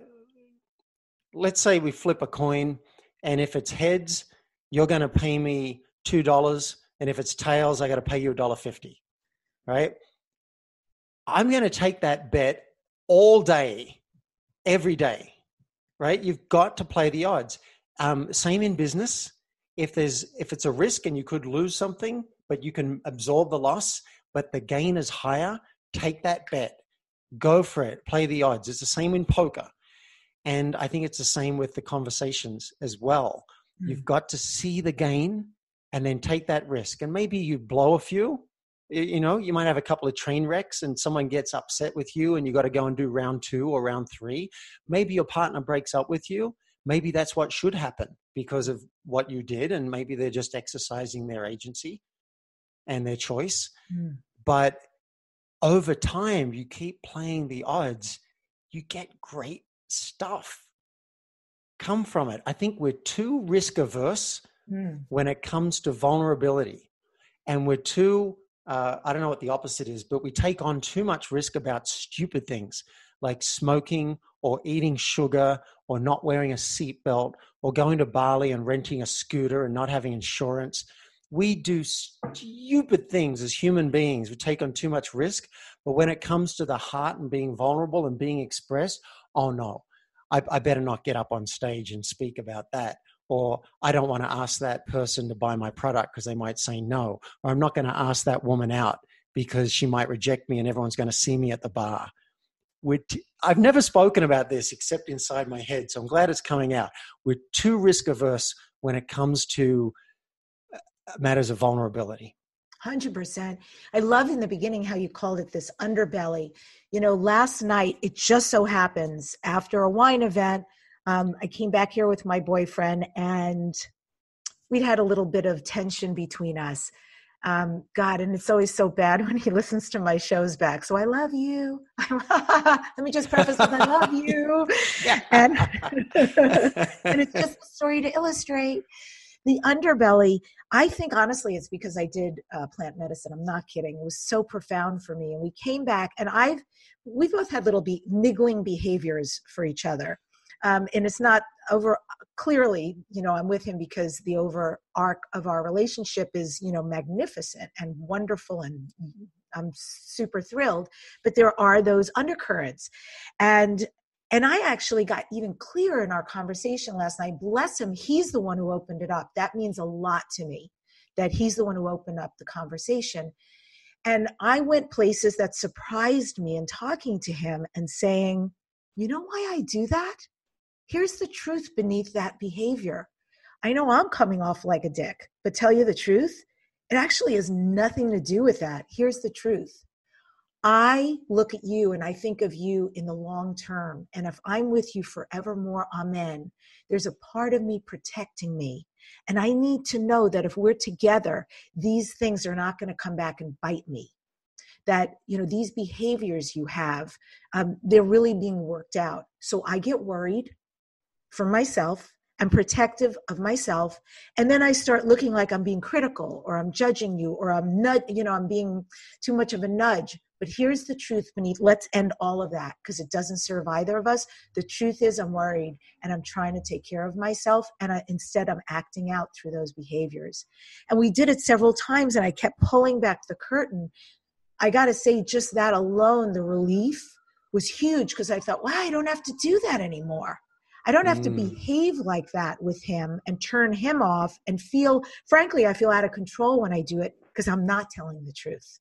let's say we flip a coin, and if it's heads, you're going to pay me two dollars. And if it's tails, I got to pay you a dollar fifty, right? I'm going to take that bet all day, every day, right? You've got to play the odds. Um, same in business. If there's, if it's a risk and you could lose something, but you can absorb the loss, but the gain is higher, take that bet, go for it, play the odds. It's the same in poker. And I think it's the same with the conversations as well. Mm. You've got to see the gain and then take that risk. And maybe you blow a few, you know, you might have a couple of train wrecks and someone gets upset with you and you got to go and do round two or round three. Maybe your partner breaks up with you. Maybe that's what should happen because of what you did. And maybe they're just exercising their agency and their choice. Mm. But over time, you keep playing the odds, you get great stuff come from it. I think we're too risk averse mm. when it comes to vulnerability. And we're too, uh, I don't know what the opposite is, but we take on too much risk about stupid things like smoking or eating sugar or not wearing a seatbelt or going to Bali and renting a scooter and not having insurance. We do stupid things as human beings. We take on too much risk. But when it comes to the heart and being vulnerable and being expressed, oh no, I, I better not get up on stage and speak about that. Or I don't want to ask that person to buy my product because they might say no. Or I'm not going to ask that woman out because she might reject me and everyone's going to see me at the bar. We're t- I've never spoken about this except inside my head, so I'm glad it's coming out. We're too risk averse when it comes to matters of vulnerability. one hundred percent. I love in the beginning how you called it this underbelly. You know, last night, it just so happens after a wine event, um, I came back here with my boyfriend and we'd had a little bit of tension between us. Um, God, and it's always so bad when he listens to my shows back. So I love you. Let me just preface with I love you. Yeah. And, and it's just a story to illustrate. The underbelly, I think honestly it's because I did uh, plant medicine. I'm not kidding. It was so profound for me. And we came back and I've, we both had little be, niggling behaviors for each other. Um, and it's not over, clearly, you know, I'm with him because the over arc of our relationship is, you know, magnificent and wonderful, and I'm super thrilled. But there are those undercurrents. And And I actually got even clearer in our conversation last night. Bless him, he's the one who opened it up. That means a lot to me, that he's the one who opened up the conversation. And I went places that surprised me in talking to him and saying, you know why I do that? Here's the truth beneath that behavior. I know I'm coming off like a dick, but tell you the truth, it actually has nothing to do with that. Here's the truth. I look at you and I think of you in the long term. And if I'm with you forevermore, amen, there's a part of me protecting me. And I need to know that if we're together, these things are not going to come back and bite me. That, you know, these behaviors you have, um, they're really being worked out. So I get worried for myself. I'm protective of myself. And then I start looking like I'm being critical, or I'm judging you, or I'm not, you know, I'm being too much of a nudge. But here's the truth beneath. Let's end all of that because it doesn't serve either of us. The truth is I'm worried and I'm trying to take care of myself. And I, instead I'm acting out through those behaviors. And we did it several times and I kept pulling back the curtain. I got to say, just that alone, the relief was huge because I thought, wow, I don't have to do that anymore. I don't have mm. to behave like that with him and turn him off and feel, frankly, I feel out of control when I do it because I'm not telling the truth.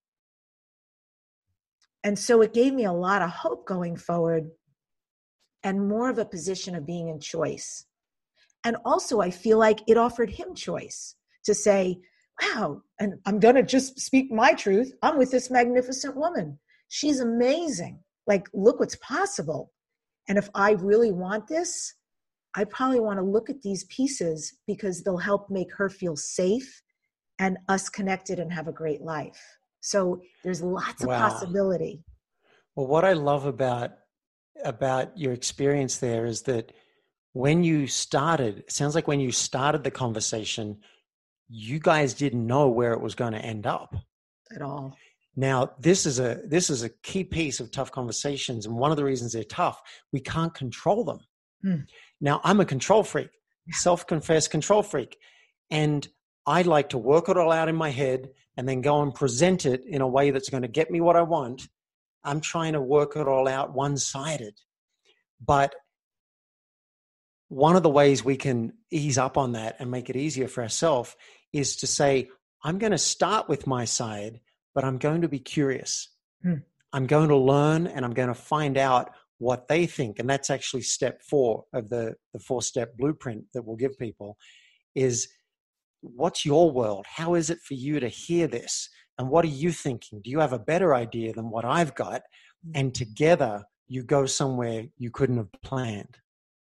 And so it gave me a lot of hope going forward and more of a position of being in choice. And also I feel like it offered him choice to say, wow, and I'm going to just speak my truth. I'm with this magnificent woman. She's amazing. Like, look what's possible. And if I really want this, I probably want to look at these pieces because they'll help make her feel safe and us connected and have a great life. So there's lots Wow. of possibility. Well, what I love about, about your experience there is that when you started, it sounds like when you started the conversation, you guys didn't know where it was going to end up. At all. Now, this is a this is a key piece of tough conversations, and one of the reasons they're tough, we can't control them. Mm. Now, I'm a control freak, self-confessed control freak, and I like to work it all out in my head and then go and present it in a way that's going to get me what I want. I'm trying to work it all out one-sided. But one of the ways we can ease up on that and make it easier for ourselves is to say, I'm going to start with my side, but I'm going to be curious. Hmm. I'm going to learn and I'm going to find out what they think. And that's actually step four of the, the four-step blueprint that we'll give people is, what's your world? How is it for you to hear this? And what are you thinking? Do you have a better idea than what I've got? And together you go somewhere you couldn't have planned.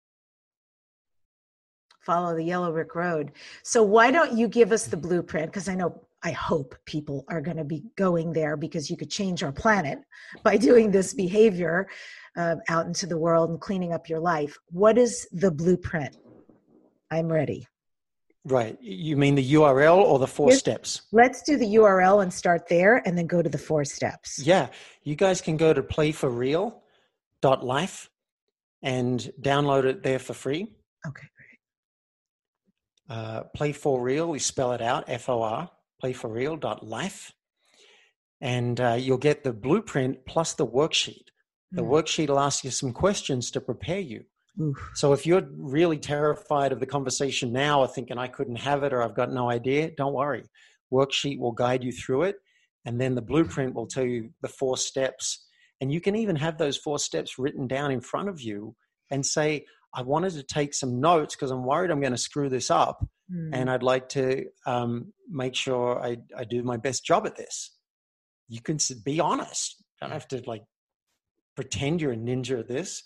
Follow the yellow brick road. So why don't you give us the blueprint? Because I know, I hope people are going to be going there because you could change our planet by doing this behavior uh, out into the world and cleaning up your life. What is the blueprint? I'm ready. Right. You mean the U R L or the four Here's, steps? Let's do the U R L and start there and then go to the four steps. Yeah. You guys can go to play for real dot life and download it there for free. Okay, great. Uh, Play for Real, we spell it out, F O R, play for real dot life. And uh, you'll get the blueprint plus the worksheet. The mm. worksheet will ask you some questions to prepare you. Oof. So if you're really terrified of the conversation now or thinking I couldn't have it or I've got no idea, don't worry. Worksheet will guide you through it. And then the blueprint will tell you the four steps. And you can even have those four steps written down in front of you and say, I wanted to take some notes because I'm worried I'm going to screw this up. Mm. And I'd like to um, make sure I, I do my best job at this. You can be honest. You don't have to like pretend you're a ninja at this.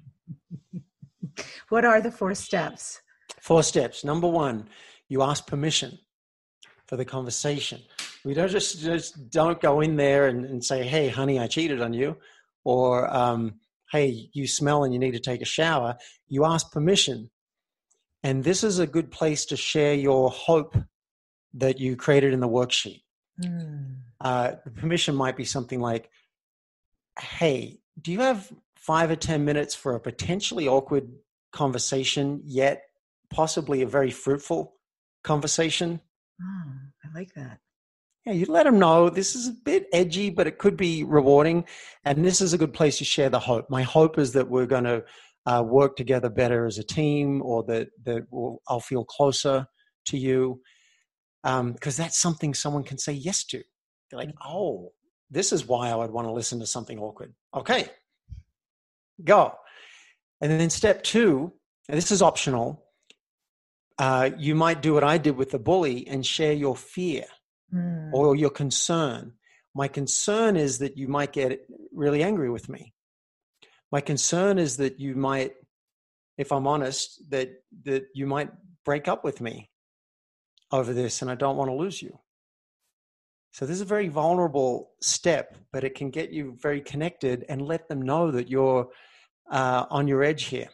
What are the four steps? Four steps. Number one, you ask permission for the conversation. We don't just, just don't go in there and, and say, hey, honey, I cheated on you. Or, um, hey, you smell and you need to take a shower. You ask permission. And this is a good place to share your hope that you created in the worksheet. Mm. Uh, the permission might be something like, hey, do you have five or ten minutes for a potentially awkward conversation, yet possibly a very fruitful conversation? Oh, I like that. Yeah, you let them know this is a bit edgy, but it could be rewarding. And this is a good place to share the hope. My hope is that we're going to uh, work together better as a team, or that, that we'll, I'll feel closer to you. Um, because that's something someone can say yes to. They're like, oh, this is why I would want to listen to something awkward. Okay, go. And then step two, and this is optional. Uh, you might do what I did with the bully and share your fear mm. or your concern. My concern is that you might get really angry with me. My concern is that you might, if I'm honest, that, that you might break up with me over this, and I don't want to lose you. So this is a very vulnerable step, but it can get you very connected and let them know that you're uh, on your edge here.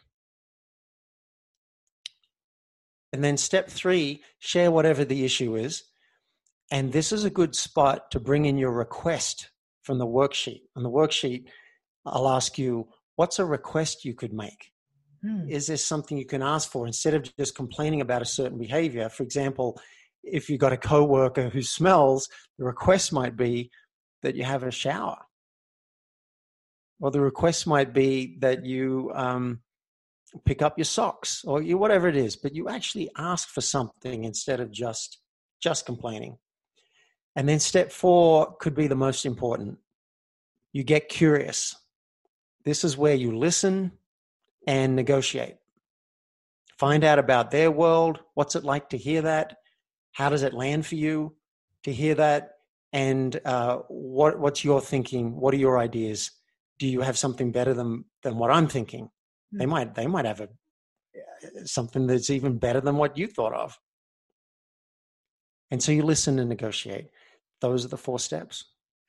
And then step three, share whatever the issue is. And this is a good spot to bring in your request from the worksheet. On the worksheet, I'll ask you, what's a request you could make? Hmm. Is there something you can ask for instead of just complaining about a certain behavior? For example, if you've got a coworker who smells, the request might be that you have a shower. Or the request might be that you um, pick up your socks, or you, whatever it is, but you actually ask for something instead of just, just complaining. And then step four could be the most important. You get curious. This is where you listen and negotiate. Find out about their world. What's it like to hear that? How does it land for you to hear that? And uh, what, what's your thinking? What are your ideas? Do you have something better than, than what I'm thinking? Mm-hmm. They might, they might have a, something that's even better than what you thought of. And so you listen and negotiate. Those are the four steps.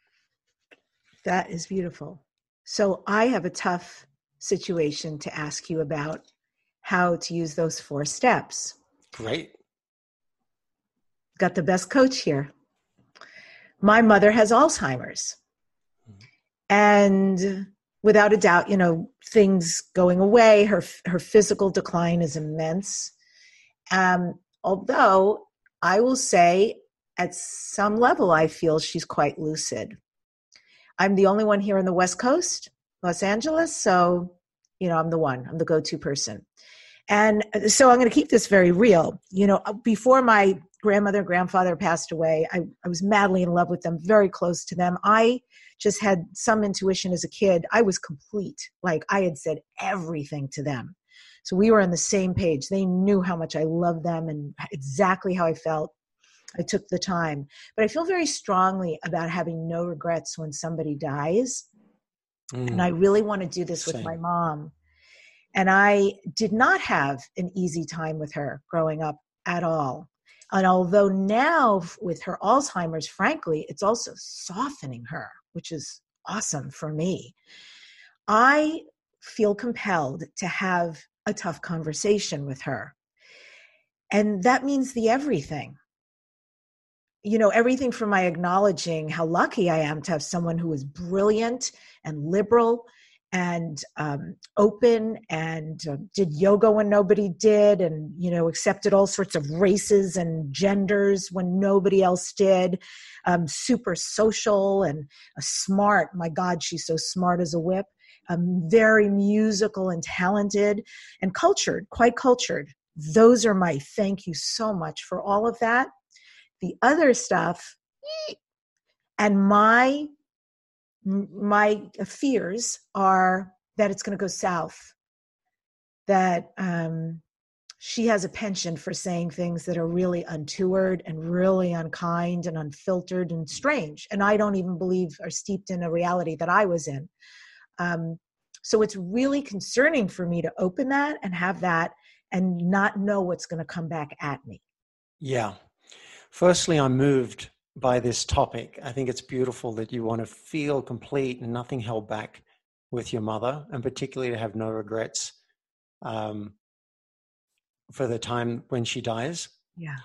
That is beautiful. So I have a tough situation to ask you about how to use those four steps. Great. Got the best coach here. My mother has Alzheimer's. Mm-hmm. And without a doubt, you know, things going away, her her physical decline is immense. Um, although I will say at some level, I feel she's quite lucid. I'm the only one here on the West Coast, Los Angeles. So, you know, I'm the one, I'm the go-to person. And so I'm going to keep this very real. You know, before my grandmother and grandfather passed away, I, I was madly in love with them, very close to them. I just had some intuition as a kid. I was complete. Like I had said everything to them. So we were on the same page. They knew how much I loved them and exactly how I felt. I took the time. But I feel very strongly about having no regrets when somebody dies. Mm. And I really want to do this Same. with my mom. And I did not have an easy time with her growing up at all. And although now with her Alzheimer's, frankly, it's also softening her, which is awesome for me. I feel compelled to have a tough conversation with her. And that means the everything. You know, everything from my acknowledging how lucky I am to have someone who is brilliant and liberal and um, open and uh, did yoga when nobody did and, you know, accepted all sorts of races and genders when nobody else did, um, super social and uh, smart. My God, she's so smart as a whip, um, very musical and talented and cultured, quite cultured. Those are my thank you so much for all of that. The other stuff and my my fears are that it's going to go south, that um, she has a penchant for saying things that are really untoward and really unkind and unfiltered and strange. And I don't even believe are steeped in a reality that I was in. Um, so it's really concerning for me to open that and have that and not know what's going to come back at me. Yeah. Firstly, I'm moved by this topic. I think it's beautiful that you want to feel complete and nothing held back with your mother, and particularly to have no regrets um, for the time when she dies. Yeah.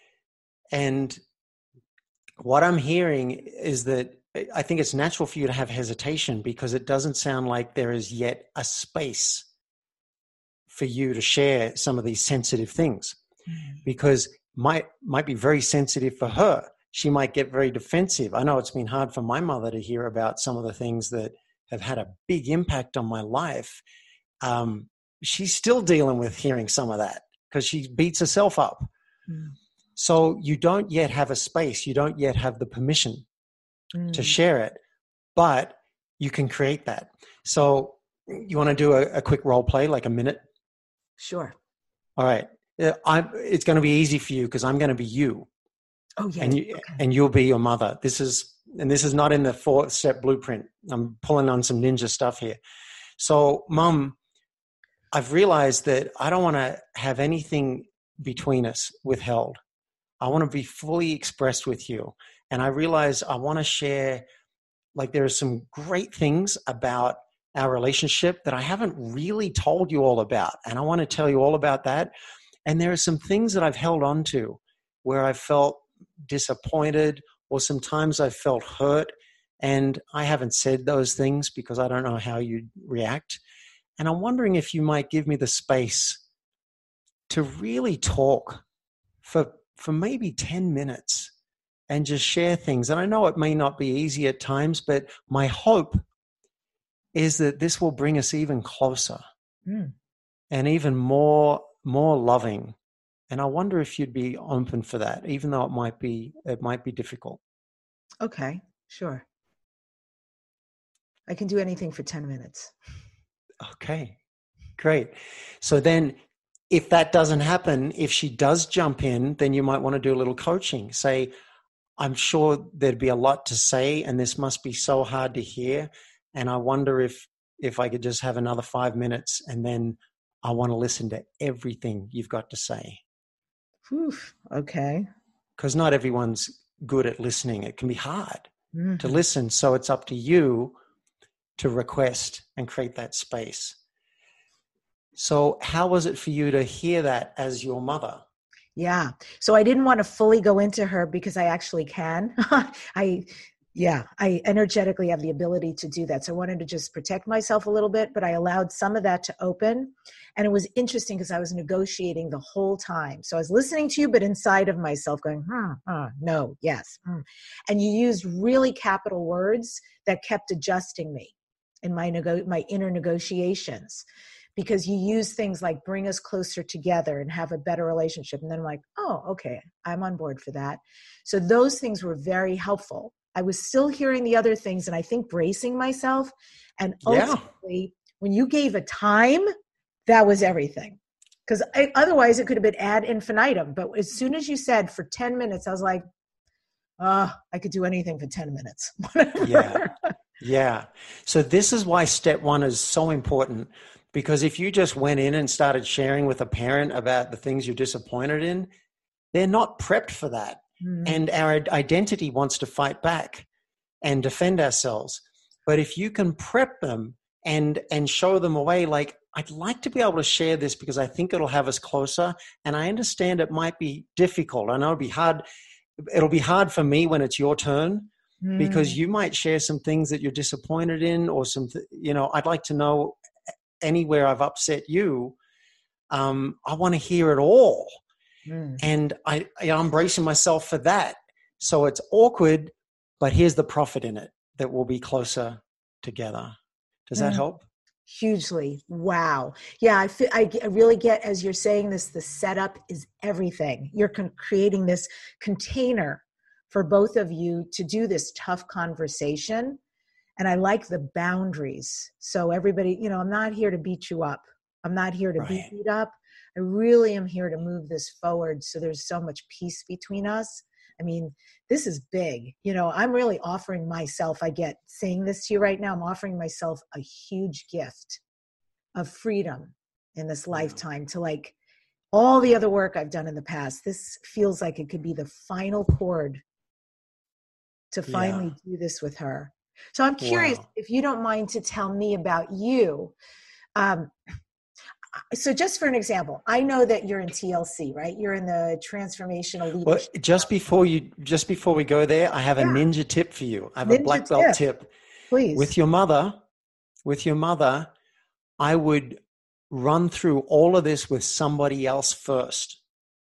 And what I'm hearing is that I think it's natural for you to have hesitation because it doesn't sound like there is yet a space for you to share some of these sensitive things, mm-hmm. because might might be very sensitive for her. She might get very defensive. I know it's been hard for my mother to hear about some of the things that have had a big impact on my life. Um, she's still dealing with hearing some of that because she beats herself up. Mm. So you don't yet have a space. You don't yet have the permission mm. to share it, but you can create that. So you want to do a, a quick role play, like a minute? Sure. All right. I'm, it's going to be easy for you because I'm going to be you. Oh yeah. And you, okay. and you'll be your mother. This is, and this is not in the four step blueprint. I'm pulling on some ninja stuff here. So, Mom, I've realized that I don't want to have anything between us withheld. I want to be fully expressed with you. And I realize I want to share, like, there are some great things about our relationship that I haven't really told you all about. And I want to tell you all about that. And there are some things that I've held on to where I felt disappointed, or sometimes I felt hurt, and I haven't said those things because I don't know how you'd react. And I'm wondering if you might give me the space to really talk for for maybe ten minutes and just share things. And I know it may not be easy at times, but my hope is that this will bring us even closer mm. and even more more loving. And I wonder if you'd be open for that, even though it might be it might be difficult. Okay, sure. I can do anything for ten minutes. Okay, great. So then if that doesn't happen, if she does jump in, then you might want to do a little coaching. Say, I'm sure there'd be a lot to say, and this must be so hard to hear. And I wonder if if I could just have another five minutes, and then I want to listen to everything you've got to say. Whew, okay. Because not everyone's good at listening. It can be hard mm-hmm. to listen. So it's up to you to request and create that space. So how was it for you to hear that as your mother? Yeah. So I didn't want to fully go into her because I actually can. I, yeah, I energetically have the ability to do that. So I wanted to just protect myself a little bit, but I allowed some of that to open. And it was interesting because I was negotiating the whole time. So I was listening to you, but inside of myself going, hmm, huh, no, yes. Hmm. And you used really capital words that kept adjusting me in my nego- my inner negotiations, because you use things like bring us closer together and have a better relationship. And then I'm like, oh, okay, I'm on board for that. So those things were very helpful. I was still hearing the other things and I think bracing myself. And ultimately, yeah. when you gave a time, that was everything. Because otherwise it could have been ad infinitum. But as soon as you said for ten minutes, I was like, oh, I could do anything for ten minutes. yeah. Yeah. So this is why step one is so important. Because if you just went in and started sharing with a parent about the things you're disappointed in, they're not prepped for that. Mm. And our identity wants to fight back and defend ourselves. But if you can prep them and and show them a way, like, I'd like to be able to share this because I think it'll have us closer. And I understand it might be difficult. I know it'll be hard. It'll be hard for me when it's your turn mm. because you might share some things that you're disappointed in, or some, you know, I'd like to know anywhere I've upset you. Um, I want to hear it all. Mm. And I, I'm bracing myself for that. So it's awkward, but here's the profit in it, that we'll be closer together. Does that mm. help? Hugely. Wow. Yeah, I, feel, I, I really get, as you're saying this, the setup is everything. You're con- creating this container for both of you to do this tough conversation. And I like the boundaries. So everybody, you know, I'm not here to beat you up. I'm not here to right. be beat up. I really am here to move this forward. So there's so much peace between us. I mean, this is big. You know, I'm really offering myself, I get saying this to you right now, I'm offering myself a huge gift of freedom in this lifetime to, like, all the other work I've done in the past. This feels like it could be the final chord to finally Yeah. do this with her. So I'm curious Wow. if you don't mind to tell me about you. Um, so just for an example, I know that you're in T L C, right? You're in the Transformational Well, Leadership. just before you, just before we go there, I have a Yeah. ninja tip for you. I have a Ninja black belt tip, tip. please. With your mother, with your mother, I would run through all of this with somebody else first.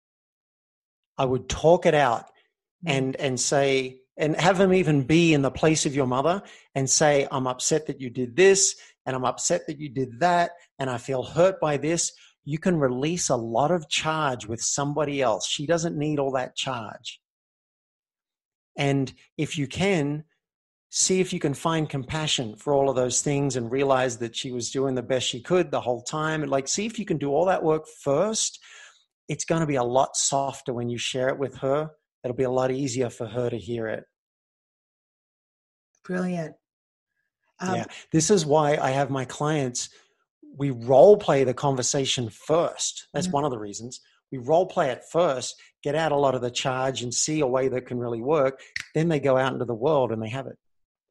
I would talk it out and, and say, and have them even be in the place of your mother and say, I'm upset that you did this, and I'm upset that you did that, and I feel hurt by this. You can release a lot of charge with somebody else. She doesn't need all that charge. And if you can, see if you can find compassion for all of those things and realize that she was doing the best she could the whole time. And like, see if you can do all that work first. It's going to be a lot softer when you share it with her. It'll be a lot easier for her to hear it. Brilliant. Um, yeah. This is why I have my clients, we role play the conversation first. That's mm-hmm. one of the reasons. We role play it first, get out a lot of the charge and see a way that can really work. Then they go out into the world and they have it.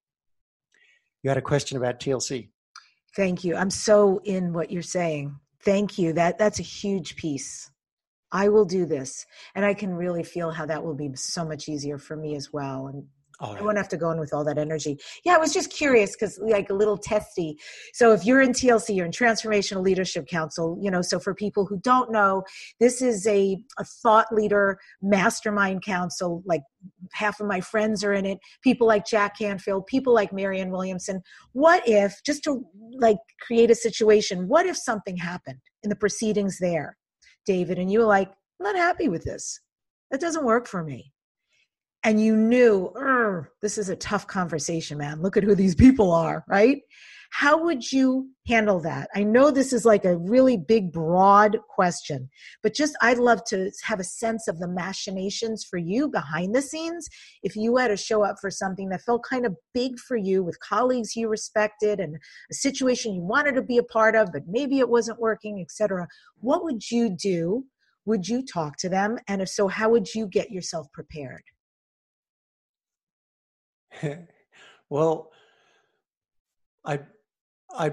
You had a question about T L C. Thank you. I'm so in what you're saying. Thank you. That that's a huge piece. I will do this. And I can really feel how that will be so much easier for me as well. And oh, yeah. I won't have to go in with all that energy. Yeah, I was just curious because like a little testy. So if you're in T L C, you're in Transformational Leadership Council, you know, so for people who don't know, this is a, a thought leader mastermind council. Like half of my friends are in it. People like Jack Canfield, people like Marianne Williamson. What if, just to like create a situation, what if something happened in the proceedings there, David, and you were like, I'm not happy with this. That doesn't work for me. And you knew, this is a tough conversation, man. Look at who these people are, right? How would you handle that? I know this is like a really big, broad question, but just I'd love to have a sense of the machinations for you behind the scenes. If you had to show up for something that felt kind of big for you with colleagues you respected and a situation you wanted to be a part of, but maybe it wasn't working, et cetera, what would you do? Would you talk to them? And if so, how would you get yourself prepared? Well, I, I,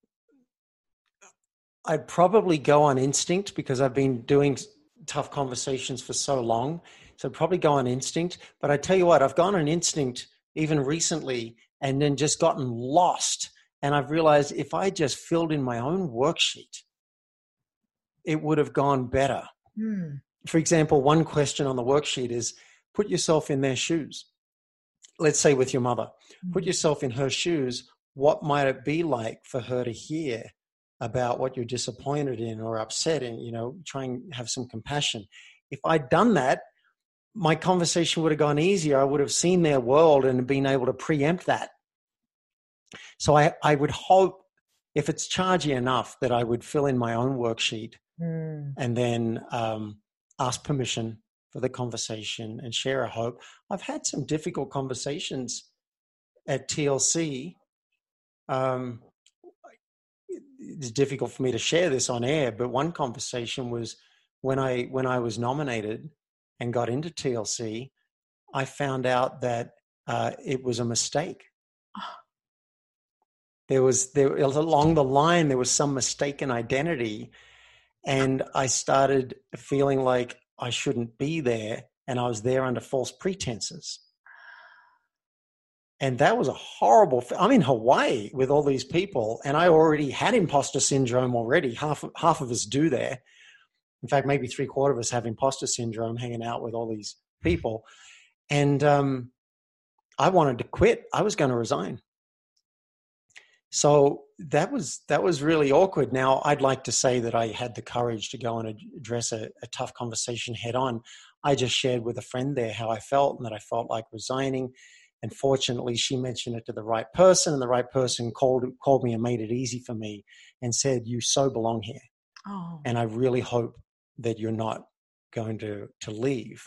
I'd probably go on instinct because I've been doing tough conversations for so long. So I'd probably go on instinct. But I tell you what, I've gone on instinct even recently and then just gotten lost. And I've realized if I just filled in my own worksheet, it would have gone better. Mm. For example, one question on the worksheet is put yourself in their shoes. Let's say with your mother, put yourself in her shoes. What might it be like for her to hear about what you're disappointed in or upset in? You know, try and have some compassion. If I'd done that, my conversation would have gone easier. I would have seen their world and been able to preempt that. So I, I would hope, if it's chargy enough, that I would fill in my own worksheet mm. and then um, ask permission for the conversation and share a hope. I've had some difficult conversations at T L C. Um, it's difficult for me to share this on air, but one conversation was when I when I was nominated and got into T L C, I found out that uh, it was a mistake. There was there along the line there was some mistaken identity, and I started feeling like I shouldn't be there, and I was there under false pretenses. And that was a horrible, I'm in Hawaii with all these people, and I already had imposter syndrome already. Half, half of us do there. In fact, maybe three quarters of us have imposter syndrome hanging out with all these people. And um, I wanted to quit. I was going to resign. So that was that was really awkward. Now, I'd like to say that I had the courage to go and address a, a tough conversation head on. I just shared with a friend there how I felt and that I felt like resigning. And fortunately, she mentioned it to the right person, and the right person called called me and made it easy for me and said, "You so belong here. Oh. And I really hope that you're not going to, to leave."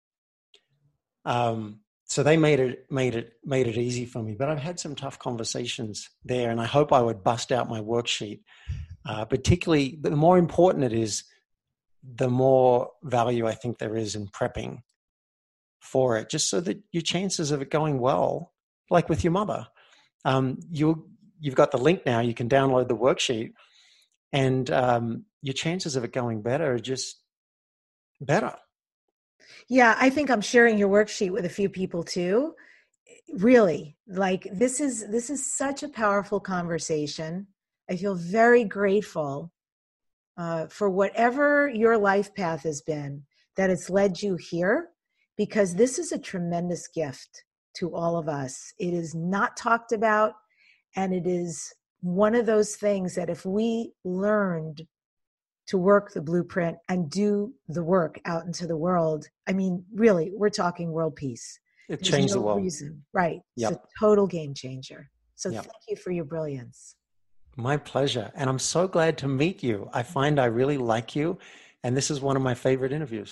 Um, So they made it made it made it easy for me, but I've had some tough conversations there, and I hope I would bust out my worksheet. Uh, particularly, the more important it is, the more value I think there is in prepping for it, just so that your chances of it going well, like with your mother, um, you you've got the link now. You can download the worksheet, and um, your chances of it going better are just better. Yeah, I think I'm sharing your worksheet with a few people too. Really, like this is this is such a powerful conversation. I feel very grateful uh, for whatever your life path has been, that it's led you here, because this is a tremendous gift to all of us. It is not talked about, and it is one of those things that if we learned to work the blueprint and do the work out into the world, I mean, really, we're talking world peace. It There's changed no the world. Reason. Right. Yep. It's a total game changer. So Yep. thank you for your brilliance. My pleasure. And I'm so glad to meet you. I find I really like you. And this is one of my favorite interviews.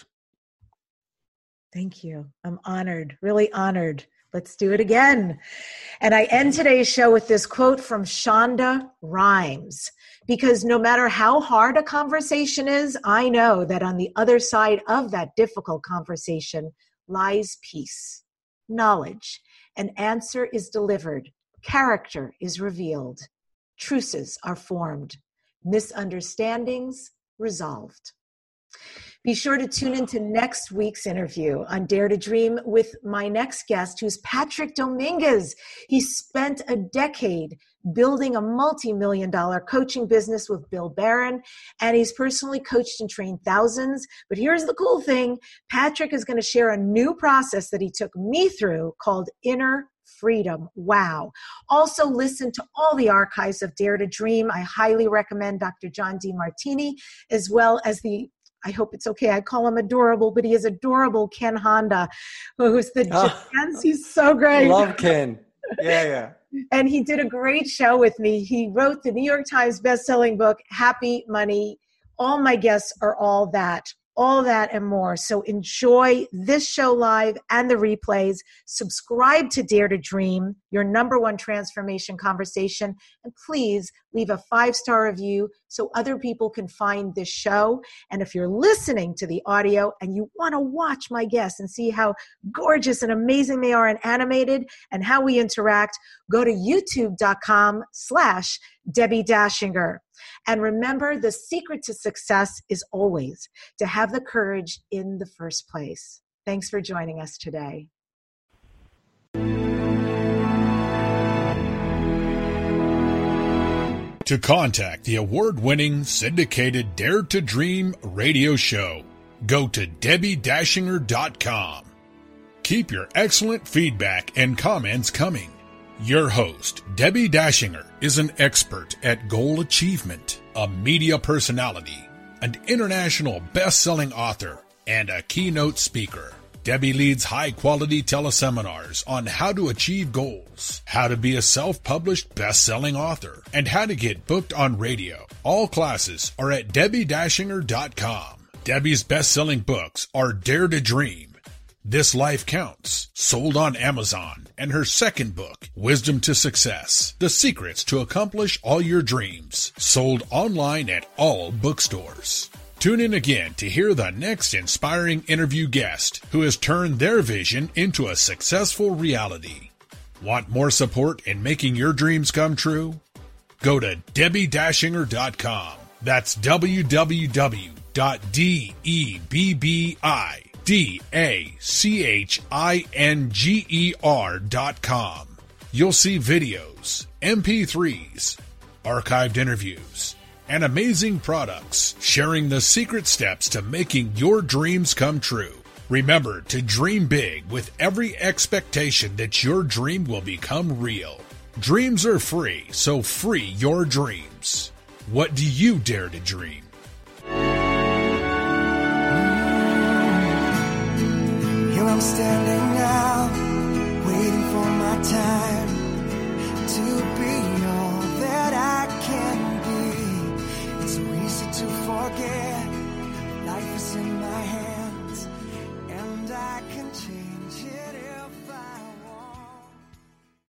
Thank you. I'm honored, really honored. Let's do it again. And I end today's show with this quote from Shonda Rhimes, because no matter how hard a conversation is, I know that on the other side of that difficult conversation lies peace, knowledge. An answer is delivered. Character is revealed. Truces are formed. Misunderstandings resolved. Be sure to tune into next week's interview on Dare to Dream with my next guest, who's Patrick Dominguez. He spent a decade building a multi-million dollar coaching business with Bill Barron, and he's personally coached and trained thousands. But here's the cool thing. Patrick is going to share a new process that he took me through called Inner Freedom. Wow. Also, listen to all the archives of Dare to Dream. I highly recommend Doctor John Demartini, as well as the I hope it's okay. I call him adorable, but he is adorable Ken Honda, who's the oh, jazz. He's so great. Love Ken. Yeah, yeah. And he did a great show with me. He wrote the New York Times bestselling book, Happy Money. All my guests are all that, all that and more. So enjoy this show live and the replays. Subscribe to Dare to Dream, your number one transformation conversation. And please leave a five-star review so other people can find this show. And if you're listening to the audio and you want to watch my guests and see how gorgeous and amazing they are and animated and how we interact, go to youtube.com slash Debbie Dashinger. And remember, the secret to success is always to have the courage in the first place. Thanks for joining us today. To contact the award-winning syndicated Dare to Dream radio show, go to Debbie Dashinger dot com. Keep your excellent feedback and comments coming. Your host, Debbie Dashinger, is an expert at goal achievement, a media personality, an international best-selling author, and a keynote speaker. Debbie leads high-quality teleseminars on how to achieve goals, how to be a self-published best-selling author, and how to get booked on radio. All classes are at Debbie Dashinger dot com. Debbie's best-selling books are Dare to Dream, This Life Counts, sold on Amazon, and her second book, Wisdom to Success, The Secrets to Accomplish All Your Dreams, sold online at all bookstores. Tune in again to hear the next inspiring interview guest who has turned their vision into a successful reality. Want more support in making your dreams come true? Go to Debbie Dashinger dot com. That's w w w dot debbi D A C H I N G E R dot com. You'll see videos, M P threes, archived interviews, and amazing products sharing the secret steps to making your dreams come true. Remember to dream big with every expectation that your dream will become real. Dreams are free, so free your dreams. What do you dare to dream? Here I'm standing now, waiting for my time to be all that I can be. It's so easy to forget.